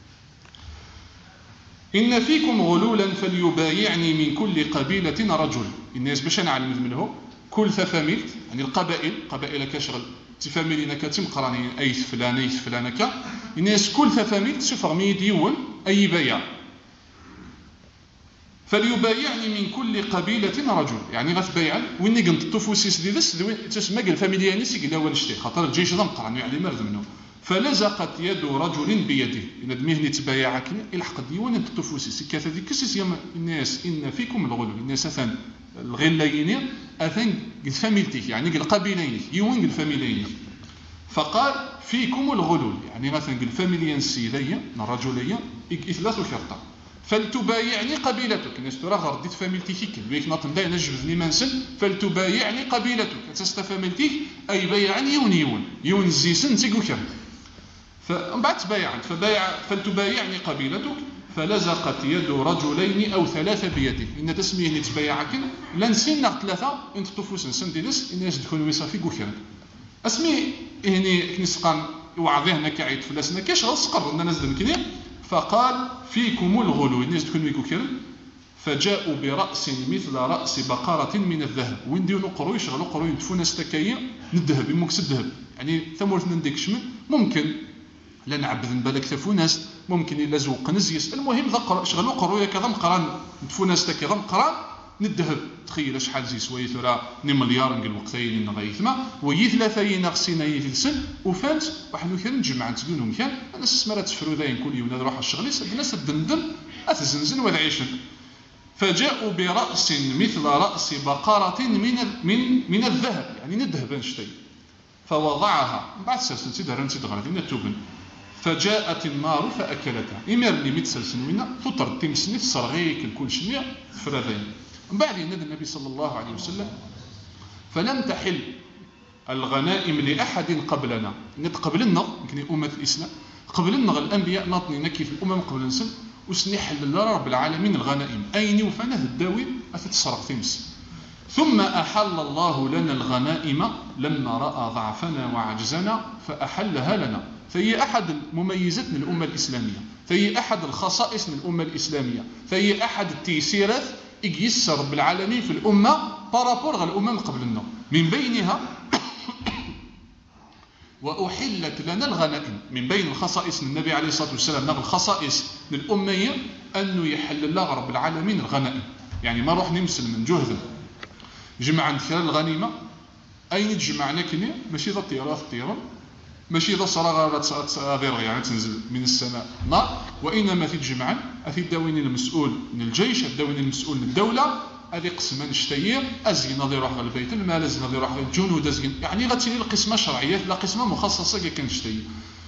إن فيكم غلولا فليبايعني من كل قبيلة رجل. الناس باش نعلم منه كل ثفاميل يعني قبائل كشغل تفاميلنا كتمقراني اي فلان كا الناس كل ثفاميل تفرمي ديون اي بيع. فليبايعني من كل قبيلة رجل يعني غتبايع وين قنت الطفوسيس ديدس تسمى الفاميليا نسي قال هو نشتي خاطر الجيش ذا مقران يعني مرض منه. فلزقت يد رجل بيده إن دميه تبايع كنا الحق ديوان الطفوسيس كذا كسس يا الناس إن فيكم الغلو الناس أثن الغليين أثن الفاميلتي يعني القبيلين يوين الفاميلين. فقال فيكم الغلول يعني مثلا الفاميليين السيدية الرجلية إثلاث شرطة فلتبايعني قبيلتك الناس ترى غرديت فاميلتي كيك بيك نطن دا نجبدني منسن فلتبايعني قبيلتك تستفاميلتي أي بيعني يون الزيسن تيقو كم فمن بعد تبايعت فلتبايعني قبيلتك فلزقت يد رجلين أو ثلاثة بيده إن تسميه نتبايعك لن سنة ثلاثة إن تطفوس نسن ديلس إناس تكون ويصافي قوكرا أسمي هني كنسقان وعظيهنا كعيد فلاسنا كاش غسقر أننا نزدن كني. فقال فيكم الغلو الناس تكون ويكوكرا فجاءوا برأس مثل رأس بقرة من الذهب وين ديونو قرو يشغلوا قرو يدفون استكاية من الذهب يمكس الذهب يعني ثمورتنا نديك شمن ممكن لا نعبد بالك ثفوناس ممكن إلا زوق نزيس المهم ذا شغلوا قرويا كذا مقران ندفوناس كذا مقران ندهب تخيل شحال زي سويت راه مليار نقول وقتين نغيثما وي ثلاثين غسينا يثلسن وفات واحد كان نجمع نتقولهم كان انا استثمرت فروذين كل يوم نروح الشغل الناس الدندن اثزنزن وذعيشن. فجاءوا برأس مثل رأس بقرة من الذهب يعني ندهب نشتي فوضعها بعد سلسلتي دارن تدغرد من التوبن فجاءت النار فأكلتها إمرني متسلسل وينا تطرد تمسني تصرغيك الكل شنيع فرذين. من بعد ينادى النبي صلى الله عليه وسلم فلم تحل الغنائم لأحد قبلنا قبلنا يمكن أمة الإسلام قبلنا الأنبياء ناطني نكيف الأمم قبل نسل وسنحل الله رب العالمين الغنائم أين وفنه الداوي أتتصرغ تمس. ثم أحل الله لنا الغنائم لما رأى ضعفنا وعجزنا فأحلها لنا. فهي أحد المميزات من الأمة الإسلامية فهي أحد الخصائص من الأمة الإسلامية فهي أحد التيسيرات يسر رب العالمين في الأمة بارابور على الأمم قبلنا من بينها وأحلت لنا الغنائم من بين الخصائص النبي عليه الصلاة والسلام من الخصائص للأمية أنه يحل الله رب العالمين الغنائم يعني ما روح نمسل من جهد جمع نذكر الغنيمة أين تجمعنا كني ماشي ذا الطيران ماشي ذا صراغ غير يعني تنزل من السماء نار وإنما تجمعا أثي الداوين المسؤول من الجيش الداوين المسؤول من الدولة هذه قسمة نشتير أزين هذا يروح للبيت المال أزين هذا يروح للجنود أزين يعني غتسيني القسمة شرعية لا قسمة مخصصة كنشتير.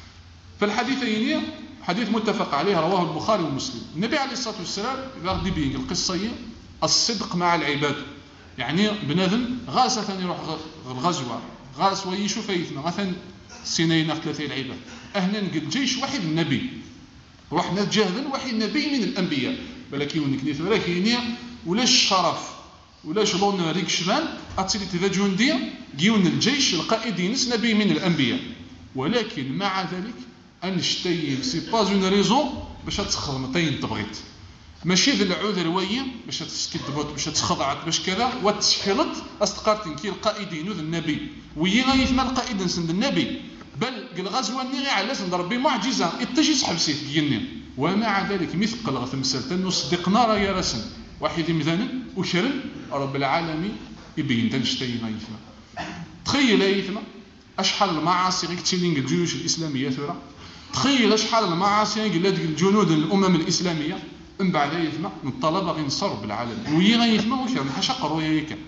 فالحديثين حديث متفق عليه رواه البخاري ومسلم. النبي عليه الصلاة والسلام غادي بين القصة الصدق مع العباد يعني بنادم غاس ثاني يروح الغزوة غاس ويشوف يثنى مثلا سنين 30 العباد أهنا نقول جيش واحد النبي رحنا جهدا واحد نبي من الأنبياء ولكن ونكنيث ولكن ولاش الشرف ولاش لون ريك شمال أتصلي تذا جندي جيون الجيش القائد ينس نبي من الأنبياء ولكن مع ذلك أنشتي سي با اون ريزون باش تخدمتين تبغيت ماشي ذا العذر وين باش تسكت باش تخضعت باش كذا وتسحلت استقرتين كي القائدين ذا النبي وي غيثما القائد نسند النبي بل الغزوه ني على نضرب بمعجزه اتجي يسحب سيف ديالنا ومع ذلك مثقل غتمثل تنو صدقنا راه يا رسم واحد مثلا وشرن رب العالمين يبين تنشتي غيثما تخيل ايثما اشحال المعاصي غيكتيلين الجيوش الاسلاميه ثورة تخيل شحال المعاصي قلات الجنود الامم الاسلاميه من بعد يثما الطلبه غينصر بالعالم وي غيثما واش حاشا قرويه هيك.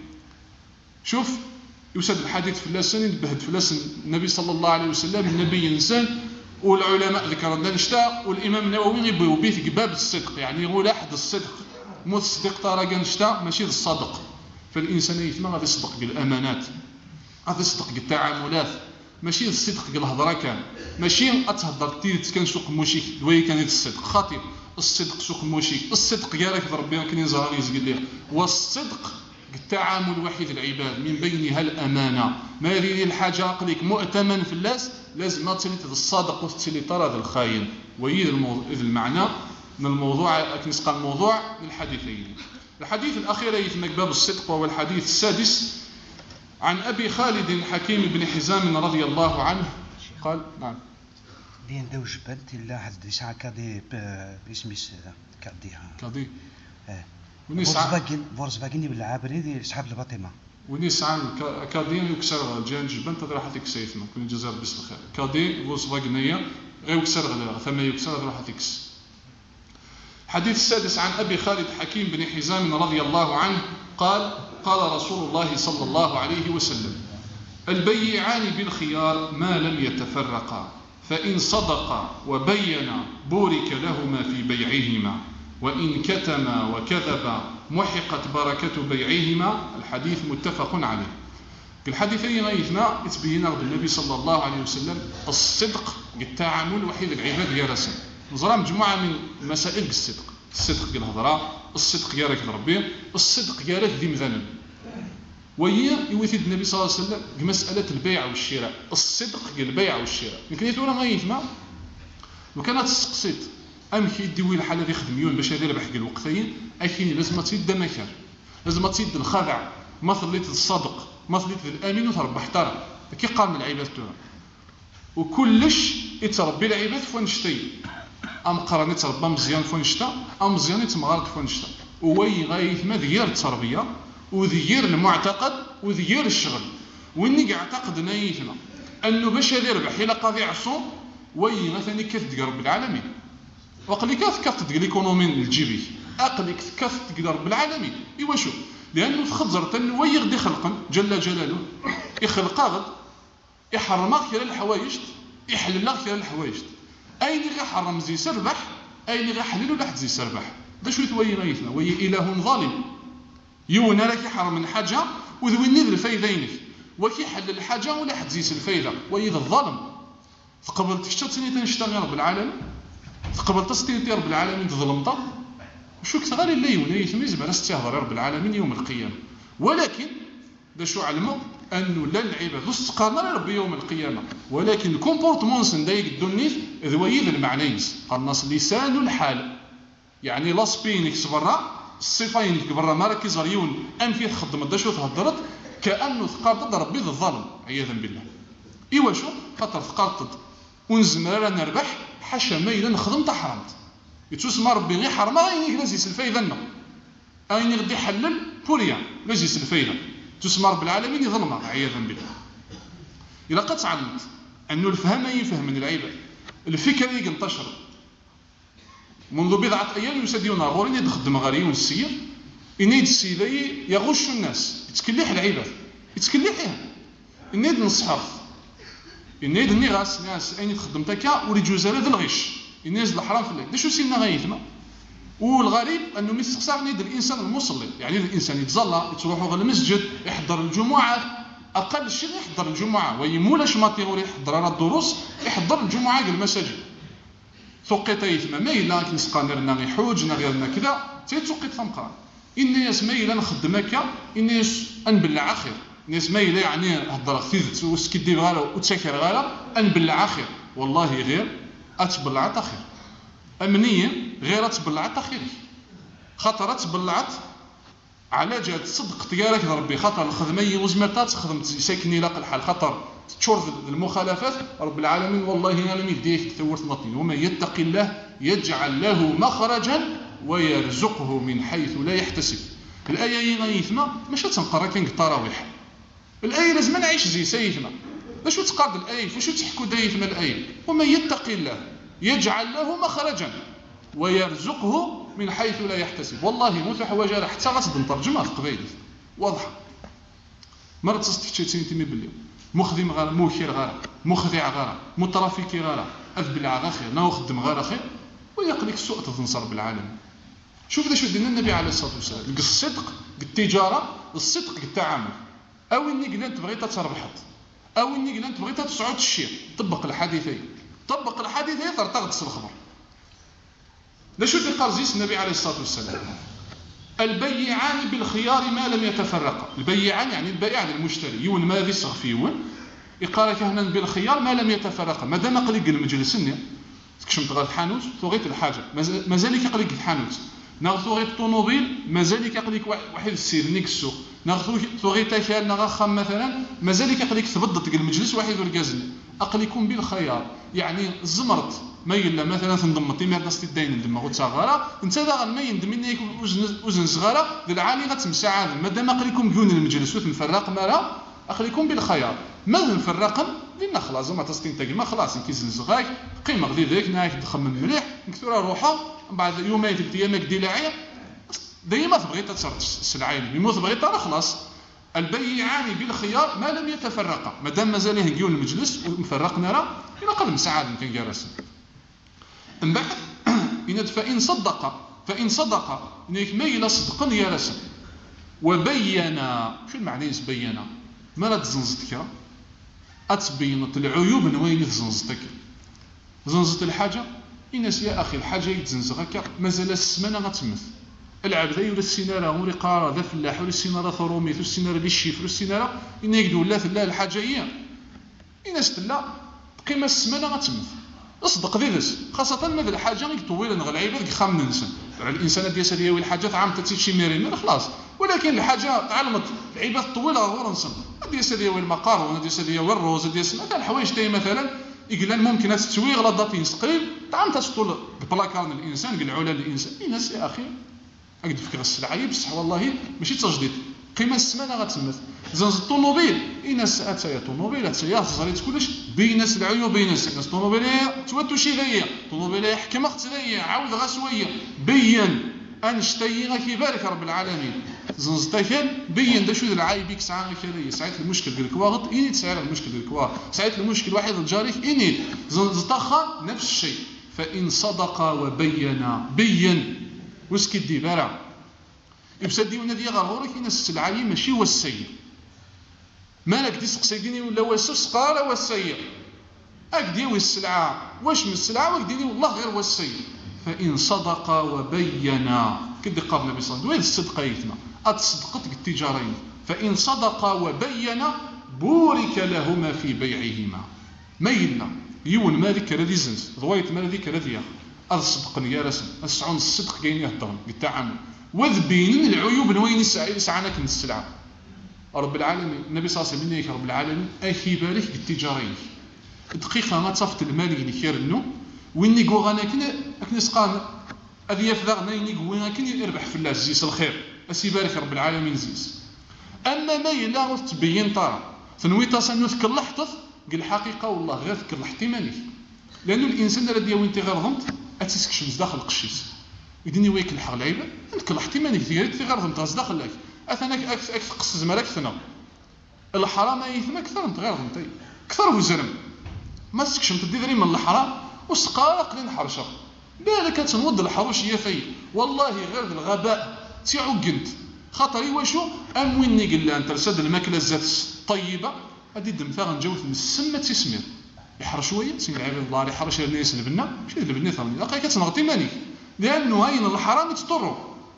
شوف يوسد الحديث في اللسان ينبهد في اللسان النبي صلى الله عليه وسلم النبي انسان والعلماء ذكرنا نشتا والامام النووي يبغيو بيه باب الصدق يعني يقول احد الصدق مو الصدق ترى نشتا ماشي الصدق. فالانسان يثما غادي يصدق بالامانات غادي يصدق بالتعاملات ماشي الصدق الهضره كان ماشي اتهضر تيت كان سوق موشيك دوي كان الصدق خاطئ الصدق سوق موشيك الصدق قالك ربي كاين زراني يزقل ليه والصدق التعامل وحيد العباد من بينها الأمانة. ما يريد الحاجة قليك مؤتمن في الناس لازم ما تسلي الصادق وتسلي ترى الخاين. ويد المعنى من الموضوع كنسقى الموضوع للحديثين. الحديث الأخير يتمك باب الصدق وهو الحديث السادس عن أبي خالد حكيم بن حزام رضي الله عنه قال نعم بين دوج بنت إلا حد يسعى كادي باسميس كادي فورسفاجن بالعابري دي أصحاب الفاطمة ونسعى كادين يكسر جان جبنت راح تكسيف ما كل الجزائر بس الخير كادي فورسفاجنية غير يكسر غير ثم يكسر راح تكس. الحديث السادس عن أبي خالد حكيم بن حزام رضي الله عنه قال قال رسول الله صلى الله عليه وسلم البيعان بالخيار ما لم يتفرقا فإن صدقا وبينا بورك لهما في بيعهما وإن كتما وكذبا محقت بركة بيعهما. الحديث متفق عليه. في الحديثين غيثنا يتبين النبي صلى الله عليه وسلم الصدق التعامل وحيد العباد يا رسول نظرا مجموعة من مسائل الصدق الهضرة الصدق يا راك ربي الصدق يا راك ذي مذنب وهي يوثد النبي صلى الله عليه وسلم مسألة البيع والشراء. الصدق البيع والشراء يمكن يتولى ما يفهم لو كانت تسقسيت ام كيديوي الحاله اللي يخدم باش يدير بحق الوقتين اكيد لازم تسيد مكان لازم تسيد الخدع ما ثليت الصدق ما ثليت الامين وتربح ترى كي قام العباد تاعها وكلش يتربي العباد فين شتي ام قراني تربى مزيان فين شتا ام مزيان يتمغرق فين شتا وي غايث ما ديال التربيه وذير المعتقد وذير الشغل. واني اعتقد نايفنا انه باش يربح الى قاضي عصو وي مثلا كيف رب العالمين وقال لك كيف تدير ليكونومي الجيبي اقلك كيف تقدر رب العالمين ايوا شوف لانه في خضره وي غادي يخلق جل جلاله يخلق غد يحرم غير الحوايج يحلل غير الحوايج اين غير حرم زي سربح اين غير حلل ولا حد زي سربح دا شويه وي غايثنا وي اله ظالم يونا لك يحرم من حاجه وذويني الفايدينك وكي حلل الحاجه ولا حد زيس الفايده ويذ الظلم تقبل تشتني تنشتغل رب العالمين تقبل تستير رب العالمين تظلمت وشو كثر اللي يونا يتميز ما استهضر رب العالمين يوم القيامه. ولكن دا شو علموا انه لا العباد استقامه ربي يوم القيامه ولكن الكومبورتمون سندايق الدنيف ذويذ المعنيين الناس لسان الحال يعني لا سبينك صبرا الصفين برا ما راكي زريون ام فيه تخدم دا شو تهضرت كانه ثقارت ربي ذا الظلم عياذا بالله. ايوا شو خاطر ثقارت ونزمر انا نربح حاشا ما الا نخدم تا حرمت يتسمى ربي غير حرمه غير لازم الفايده لنا اين غادي يحلل بوريا لازم الفايده تسمى رب العالمين يظلمها عياذا بالله. الا قد تعلمت انه الفهم يفهم من العباد الفكر ينتشر منذ بضعة أيام يسديون غورين يخدم غاري ونسير إنيد السيدي يغش الناس يتكلح العباد يتكلحها إنيد نصحف إنيد النغاس ناس أين تخدم تكا ورجوزالة ذا الغش إنيز الحرام في الليل دا شو سينا غايثما. والغريب أنه مستقصار نيد الإنسان المصلي يعني الإنسان يتظلى يتروحوا غير المسجد يحضر الجمعة أقل شيء يحضر الجمعة ويمولاش ماتيغوري يحضر الدروس يحضر الجمعة المساجد توقيت يثما ما إلا كنسقانرنا غير حوجنا غيرنا كذا تيتوقيت ثمقران الناس ما إلا نخدم هكا الناس نبلع خير الناس ما إلا يعني هضر ثيث وسكدي غالا وتسكر غالا نبلع خير والله غير أتبلعت خير أمنية غير أتبلعت خير خاطر أتبلعت على جهة صدق تيارك ربي خاطر الخدمة وزمرتات خدمت ساكني لاق الحال خاطر تشور المخالفات رب العالمين والله أنا ميديك ثورت نطين ومن يتق الله يجعل له مخرجا ويرزقه من حيث لا يحتسب. الآية يثما ماشي تنقرا كان التراويح الآية لازم نعيش زي سيثما باش تقاد الآية فاش تحكوا دايثما الآية ومن يتق الله يجعل له مخرجا ويرزقه من حيث لا يحتسب. والله موت حواجه حتى غتبدا نترجمها في قبيله واضحه مرة تصدق تشي باللي مخدم غير موكر غير مخدع غير مترافيكي غير أذبلع غير خير ناو خدم غير خير ويقلك السوء تنصر بالعالم. شوف ذا شو دينا النبي عليه الصلاة والسلام الصدق التجارة الصدق التعامل أو إني قلت بغيت تربحت أو إني قلت بغيت تصعد الشيء طبق الحديثين ترتغط الخبر. لا شو اللي قال زيس النبي عليه الصلاة والسلام البيعان بالخيار ما لم يتفرقا. البيعان يعني البائع المشتري يون ما ذي صغ في يون يقارك هنا بالخيار ما لم يتفرقا. مادام قلق المجلس كشمت غير الحانوت ثوغيت الحاجه مازال كيقلق الحانوت ناغ ثوغيت الطوموبيل مازال كيقلق واحد السير نيك السوق ناغ ثوغيت تاكال ناغ خام مثلا مازال كيقلق تبضت المجلس واحد وركازني اقلكم بالخيار. يعني زمرت ما يلا مثلا تنضمطي ما ناس تدين دما غوتصغاره انت دا ما يندم منك وزن صغاره للعالي غتمسع عالم مادام اقلكم كون المجلس وتنفرق مالا اقلكم بالخيار. ما نفرقم لان خلاص ما تستنتج ما خلاص كيزنزغاك قيمه غدي ذاك ناك تخمم مليح نكثر روحها بعد يومين ثلاث ايام كديلاعيه ديما تبغي تشرط السلعه يموت بغيت راه خلاص. البيعان بالخيار ما لم يتفرقا مادام مازال يهنجيو المجلس ومفرقنا راه الى قلم سعاد يمكن جالس من بعد فان صدق انك ما الى صدقا يا رسم وبينا شو المعنى بينا ما لا تزنزتك اتبينت العيوب من وين تزنزتك زنزت الحاجه الناس يا اخي الحاجه يتزنزغك مازال السمانه غتمث العبد ولا السيناره ولا قاره ذا فلاح ولا السيناره ثروميت ولا السيناره للشيف ولا السيناره ان يقدوا لا لا الحاجه هي الناس لا قيمه السمانه غتمث اصدق ذيس خاصه ما ذا الحاجه طويله نغ العباد خام ننسى الانسان ديال سديوي الحاجات عام تشي ميرين خلاص ولكن الحاجه تعلمت العباد طويله غور نصب ديال سديوي المقارون ديال سديوي الروز ديال مثلا الحوايج تاي مثلا يقلان ممكن تسوي غلطات تقريب تعام تسطول بلاكارن الانسان قال علا الانسان الناس يا اخي اقد فكر السلعه بصح والله ماشي تجديد قيمه السمانه غتمث زنز الطوموبيل الناس اتايا طوموبيل اتايا زريت كلش بين العيوب بين الناس الطوموبيل توتو شي ذي طوموبيل حكمه ذي عاود غسويه بين انشتي كيبارك رب العالمين زنز تاكل بين دا شو العايبيك ساعه كذا ساعات المشكل ديال الكواغط اني تسعر المشكل ديال الكواغط ساعات المشكل واحد الجاريك اني زنز طخا نفس الشيء فان صدق بين وسكي دي بارع يبسد ديونا ديال غورك الناس السلعه ماشي هو السيء مالك دي سقسيني ولا واسو سقاره والسيء اكدي السلعه واش من السلعه وكدي والله غير هو السيء فان صدق وبينا كدي قال النبي صلى الله عليه وسلم الصدق يثنى اتصدقت التجارين فان صدق وبين بورك لهما في بيعهما ميلنا يون ما ذكر ذي زنس ضويت ما ذكر ذي الصدق يا رسم السعون الصدق كاين يهضر بالتعامل وذبين العيوب وين يسعانك من السلعه رب العالمين النبي صلى الله عليه وسلم رب العالمين اخي بارك بالتجارين دقيقه ما تصفت المال اللي كيرنو وين يقو غانا كنا سقان هذه يفضغنا يقوي كن يربح في الله زيس الخير اسي بارك رب العالمين زيس اما ما يلا تبين طار ثنوي تصنو ذكر لحظه قال الحقيقه والله غير ذكر لحظتي ماني لانه الانسان الذي وين تي غير غمت اتسكش من داخل القشيس يدني ويك الحق العيبه انت لحظتي ماني غير غمت داخل لك اثناك قص زمرك ثنا الحرام يثم اكثر انت غير غمتي اكثر وزرم ما تسكش انت ديري من الحرام وسقاق لين حرشه بالك تنوض الحروشيه في والله غير الغباء تيعو قنت خاطري واشو ام وين قال انت رسد الماكله الزات طيبه هذه دمثا غنجاوث من السمه تسمير يحر شويه سين العباد الله يحرش الناس البنا ماشي البني ثاني لقى كتنغطي ماني لانه هين الحرام يتضروا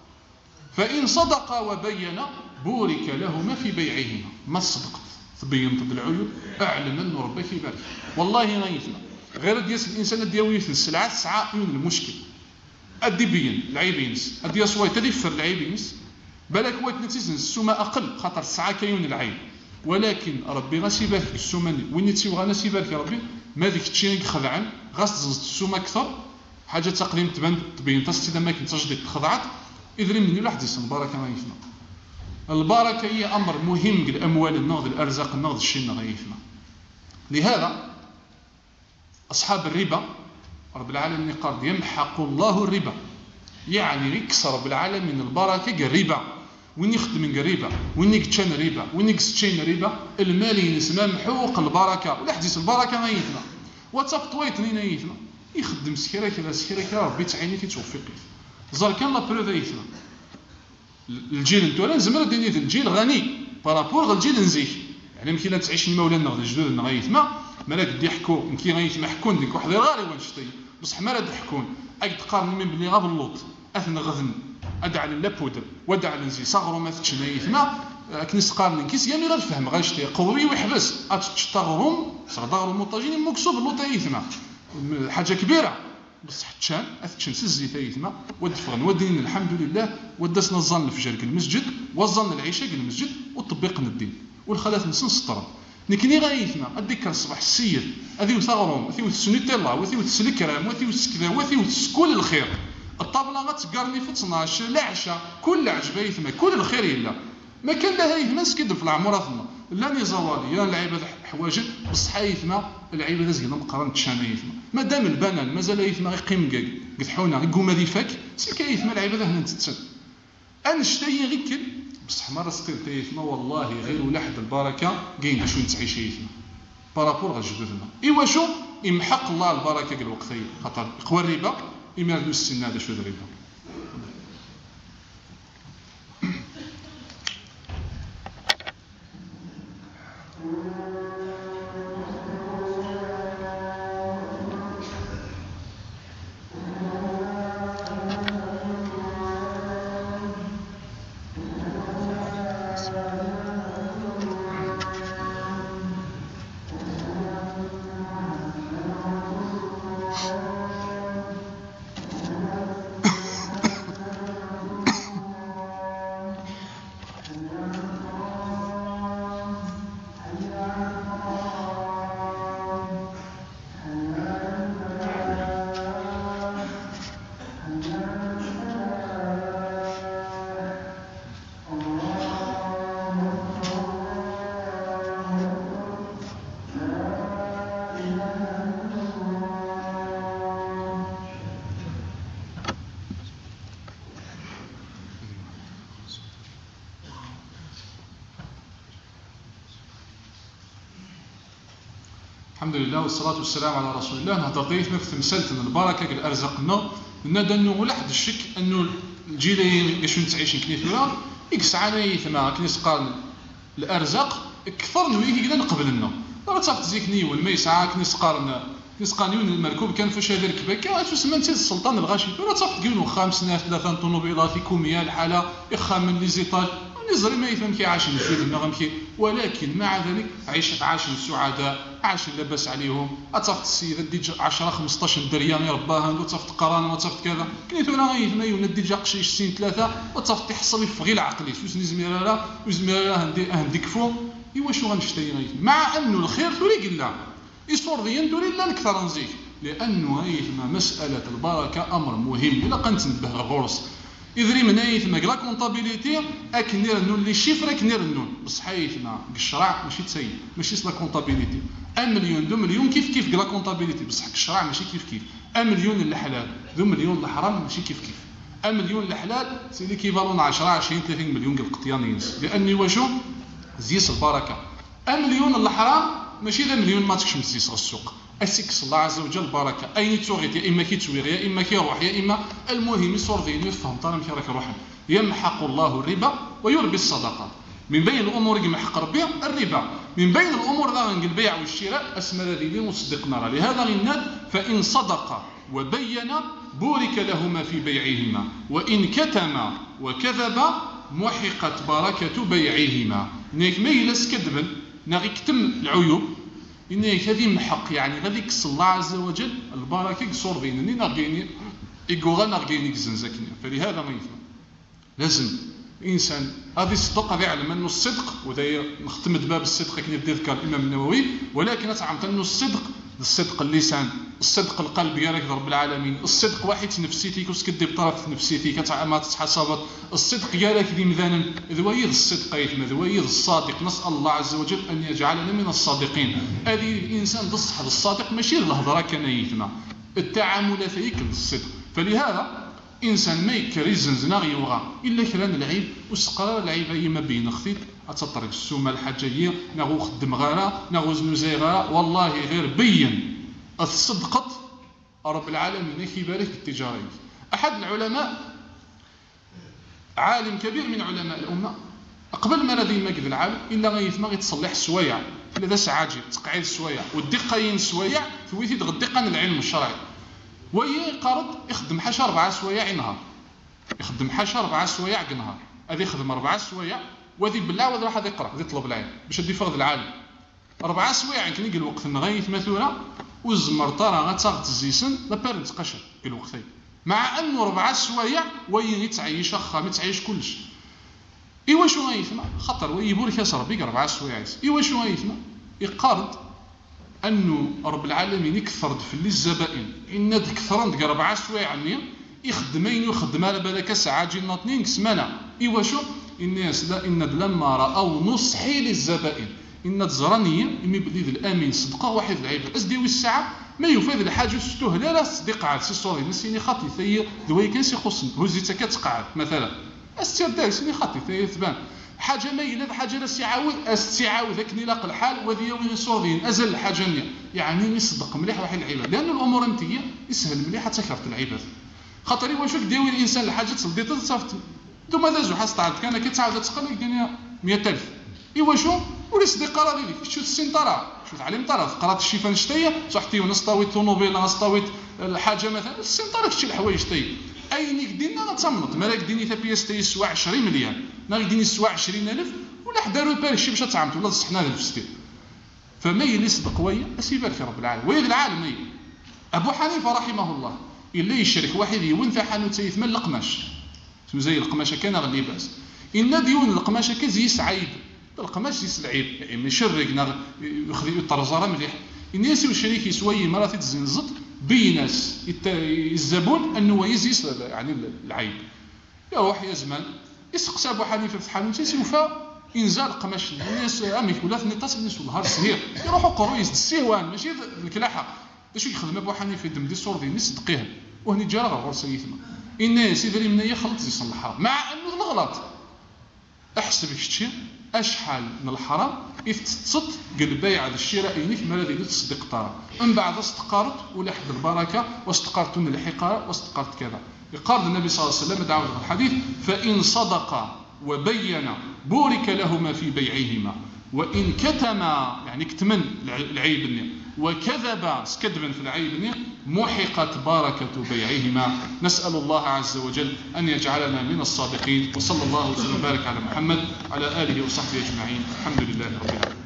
فان صدق وبين بورك لهما في بيعهما ما صدقت تبينت بالعيوب اعلم ان ربك يبارك والله غيثنا غير ديال الانسان ديال يثن السلعه سعه يون المشكل ادي بين العيبينس ادي صويت تدفر العيبينس بالك وايت نتيزن السومه اقل خاطر الساعه كيون العين ولكن ربي غاسي بالك السومه وين تيو غناسي بالك ربي ما ديك الشيء خدعان غاس تزز السومه اكثر حاجه تقديم تبان تبين تصدي ما كنت تجديد خضعت اذن من واحد يسن البركه ما يفنا البركه هي امر مهم الاموال النقد الارزاق النقد الشيء غيفنا لهذا اصحاب الربا رب العالمين قال يمحق الله الربا يعني يكسر رب العالمين البركه الربا وين يخدم الربا وين يكتشن الربا وين يكتشين الربا المال ينسمى محوق البركه ولا حديث البركه ما يثنى وتفطويت نينا يثنى يخدم سكيره كذا ربي تعيني كيتوفق زار كان لا بروف يثنى الجيل نتوما زمر ديني الجيل غني بارابور الجيل نزيك يعني يمكن تعيش المولانا غادي جدود غيثما مالك دي حكو يمكن غيثما حكون ديك واحد غاري وانشتي بصح ما راه حكون اك تقارن من بلي غاب اللوط اثنى غذن ادع لابودر ودع لنزي صغرو ما تشنا يثما كنيس قارن كيس يامي غير فهم غاشتي قوي ويحبس اتشتغرهم صغدغرو موطاجين مكسوب لوطا يثما حاجه كبيره بصح تشان اتشن سزيت يثما ودفغن ودين الحمد لله ودسنا الظن في جرك المسجد والظن العشاء المسجد وطبقنا الدين والخلاث نسن سطر نكني غايثنا الذكر الصباح السير هذه وثغرهم هذه وسنيت الله وهذه وتسلكرام وهذه وتسكذا وهذه وتسكول الخير الطابله غتقرني في 12 العشاء كل عجبه يثما كل الخير يلا ما كان لها يثما سكد في العمره لا نزوالي يا العباد حواجه بصح يثما العباد زينا مقرن تشانا يثما مادام البنان مازال يثما يقيم كاع قدحونا يقوم هذه فك سلك يثما العباد هنا تتسد انشتي غير بصح مرة ستير يثما والله غير ولحد البركه كاين شو نتعيش يثما بارابور غا جدودنا ايوا شو يمحق الله البركه كاع الوقتيه خاطر يقوى الربا يمرد السن هذا شو الربا. الحمد لله والصلاة والسلام على رسول الله. نهضر ضيف مثل مسألة البركة قال أرزقنا نادا أنه ولا حد الشك أنه الجيلين يشون تعيشين كنيثورا يكسعنا يثما كنيس قال الأرزاق أكثر نويه قلنا قبلنا لا تفت زيك نيون ما يسعى كنيس قانيون المركوب كان فاش هذا الكباكة شو سمنت السلطان الغاشي ولا تفت قيلوا 5 ناس 3 طوموبيلات في كوميا الحالة يخمن لي زيطاج نزري ما يفهم كي عاش نزول النغم ولكن مع ذلك عاشوا السعداء عاشوا لاباس عليهم اتصفت السيده ديج 10 15 دريان يرباها وتصفت قران وتصفت كذا كنيتونا غيثما يولد ديجا قشيش سين 3 وتصفت يحصل في غير عقلي سوس نزميرا وزميرا هنديكفو ايوا شو غنشتي غيثما مع انه الخير تري قلا يصور ديال تري لا نكثر نزيك لانه غيثما مساله البركه امر مهم الا كنتنبه الغرس إذري من أيثما لا كونطابيليتي أكنير النون لي شيفر أكنير النون بصح أيثما الشرع ماشي تسيب ماشي لا كونطابيليتي 1 مليون 2 مليون كيف لا كونطابيليتي بصح الشرع ماشي كيف 1 مليون الحلال 2 مليون الحرام ماشي كيف 1 مليون الحلال سي ليكيفالون 10 20 30 مليون ديال القطيانينس لأني واشو زيس البركة 1 مليون الحرام ماشي 1 مليون ما تكش مزيس السوق أسيكس الله عز وجل بركة أين تغيت يا إما كي تويغ يا إما كي يروح يا إما المهم يصور ذيني يفهم طالما كي راك روحا يمحق الله الربا ويربي الصدقات من بين الأمور يمحق ربي الربا من بين الأمور ذا البيع والشراء أسمى ذي وصدقنا لهذا غناد فإن صدق وبين بورك لهما في بيعهما وإن كتم وكذب محقت بركة بيعهما نيك ما يلس كذبا ناغي كتم العيوب إنك هذه محق يعني غادي يكس الله عز وجل البركة يصور بينني نرجعني يقول نرجعني زنزكني فلهذا ما يفهم لازم إنسان هذه الصدق هذا يعلم أنه الصدق وذا نختم باب الصدق كي يذكر الإمام النووي ولكن أتعمت أنه الصدق اللسان الصدق القلب يا رب العالمين الصدق واحد نفسيتي كسكدي بطرف نفسيتي كتعما تتحسبت الصدق يا لك ذي مثلا ذويذ الصدق يتم ذويذ الصادق نسأل الله عز وجل أن يجعلنا من الصادقين هذه الإنسان بالصح الصادق ماشي الهضرة كان يتم التعامل فيك الصدق فلهذا إنسان ما يكريزن ناغيوغا إلا كران العيب وسقرار العيب أي ما بين خثيت أتطرق السومة الحاجية ناغو خدم غارة ناغو زنوزي غارة والله غير بين الصدقة رب العالمين كيبارك التجاري أحد العلماء عالم كبير من علماء الأمة قبل ما ردي ماكذ العالم إلا غيثما غيتصلح السوايع إلا ذا سعاجي تقعيد السوايع والدقة سوايع ثويثي دغ الدقة العلم الشرعي ويقرض يخدم حاجة 4 سوايع نهار يخدم حاشا 4 سوايع كل نهار، هذا يخدم 4 سوايع وهذا يبلع وهذا راح يقرا هذا يطلب العلم باش هذا يفرض العالم 4 سوايع يمكن يقول الوقت نغيث مثلا والزمرطه راه غتاخد الزيسن لا بارنت قشر قال وقتي، مع انه 4 سوايع وين يتعيش اخا ما تعيش كلش. ايوا شو غيثما خطر ويبور لك ربي 4 سوايع، ايوا شو غيثما يقارد انه رب العالمين يكثر في اللي الزبائن ان كثرن 4 سوايع عني يخدمين ويخدم على بالك ساعه جينا 2 سمانه. ايوا شو الناس لا ان لما راوا نصحي للزبائن ان تزرانيه امي بديد الامين صدقه واحد العيب اسديوي الساعه ما يفاد الحاجه ستهلا لا صديق عاد سي صوري نسيني خاطي ثي دوي كان سي خصن هزيتك كتقعد مثلا استير داك سيني خاطي ثي تبان حاجه ما الا حاجه لا سيعاود استيعاود ذاك نلاق الحال وذي وين صورين ازل الحاجه يعني يصدق مليح واحد العباد لان الامور انتيه يسهل مليح حتى كثرت العباد. خاطر واش داوي الانسان الحاجه تصدي تصافت دوما دازو حاصطعد كان كتعاود تقلق الدنيا 100000 ايوا شو ولي صديق راه ديك شو السنطره شو تعلم طرف قرات الشيفه نشتيه صحتي ونسطاويت طوموبيل نسطاويت الحاجه مثلا السنطره كشي الحوايج تي اينيك دينا غتمنط مالك ديني تا بياس تي سوا 20 مليون ناغي ديني سوا 20000 ولا حدا روبير شي باش تعمت ولا صحنا في ستي فما يلي صدق ويا اسيبك رب العالمين ويا العالمين. ابو حنيفه رحمه الله الا يشرك واحد يونث حانوت يثمن القماش زي القماشه كان غير لباس ان ديون القماشه كزيس عيب القماش زيس العيب يعني مشرق يخذ الطرزاره مليح الناس والشريك يسوي مرات تزنزط بيناس الزبون انه يزيس يعني العيب يروح يا زمان يسقسى ابو حنيفه في حانوت سوف انزال القماش الناس امي ولا نيطاس الناس والنهار الصغير يروحوا قروا السيوان ماشي الكلاحه باش يخدم ابو حنيفه يدم دي صور ديال يصدقيها وهني جا راه غير سيثما الناس يدري من يخلط يصلحها مع انه الغلط احسب الشيء اشحال من الحرام يتصد قال بايع هذا الشراء في مالذي تصدق طار من بعد استقرت ولا حد البركه واستقرت من الحقاره واستقرت كذا. يقال النبي صلى الله عليه وسلم دعوه الحديث فان صدقا وبين بورك لهما في بيعهما وان كتما يعني كتمن العيب وكذب سكذبا في العيب محقت بركة بيعهما. نسأل الله عز وجل أن يجعلنا من الصادقين وصلى الله وسلم وبارك على محمد على آله وصحبه أجمعين الحمد لله رب العالمين.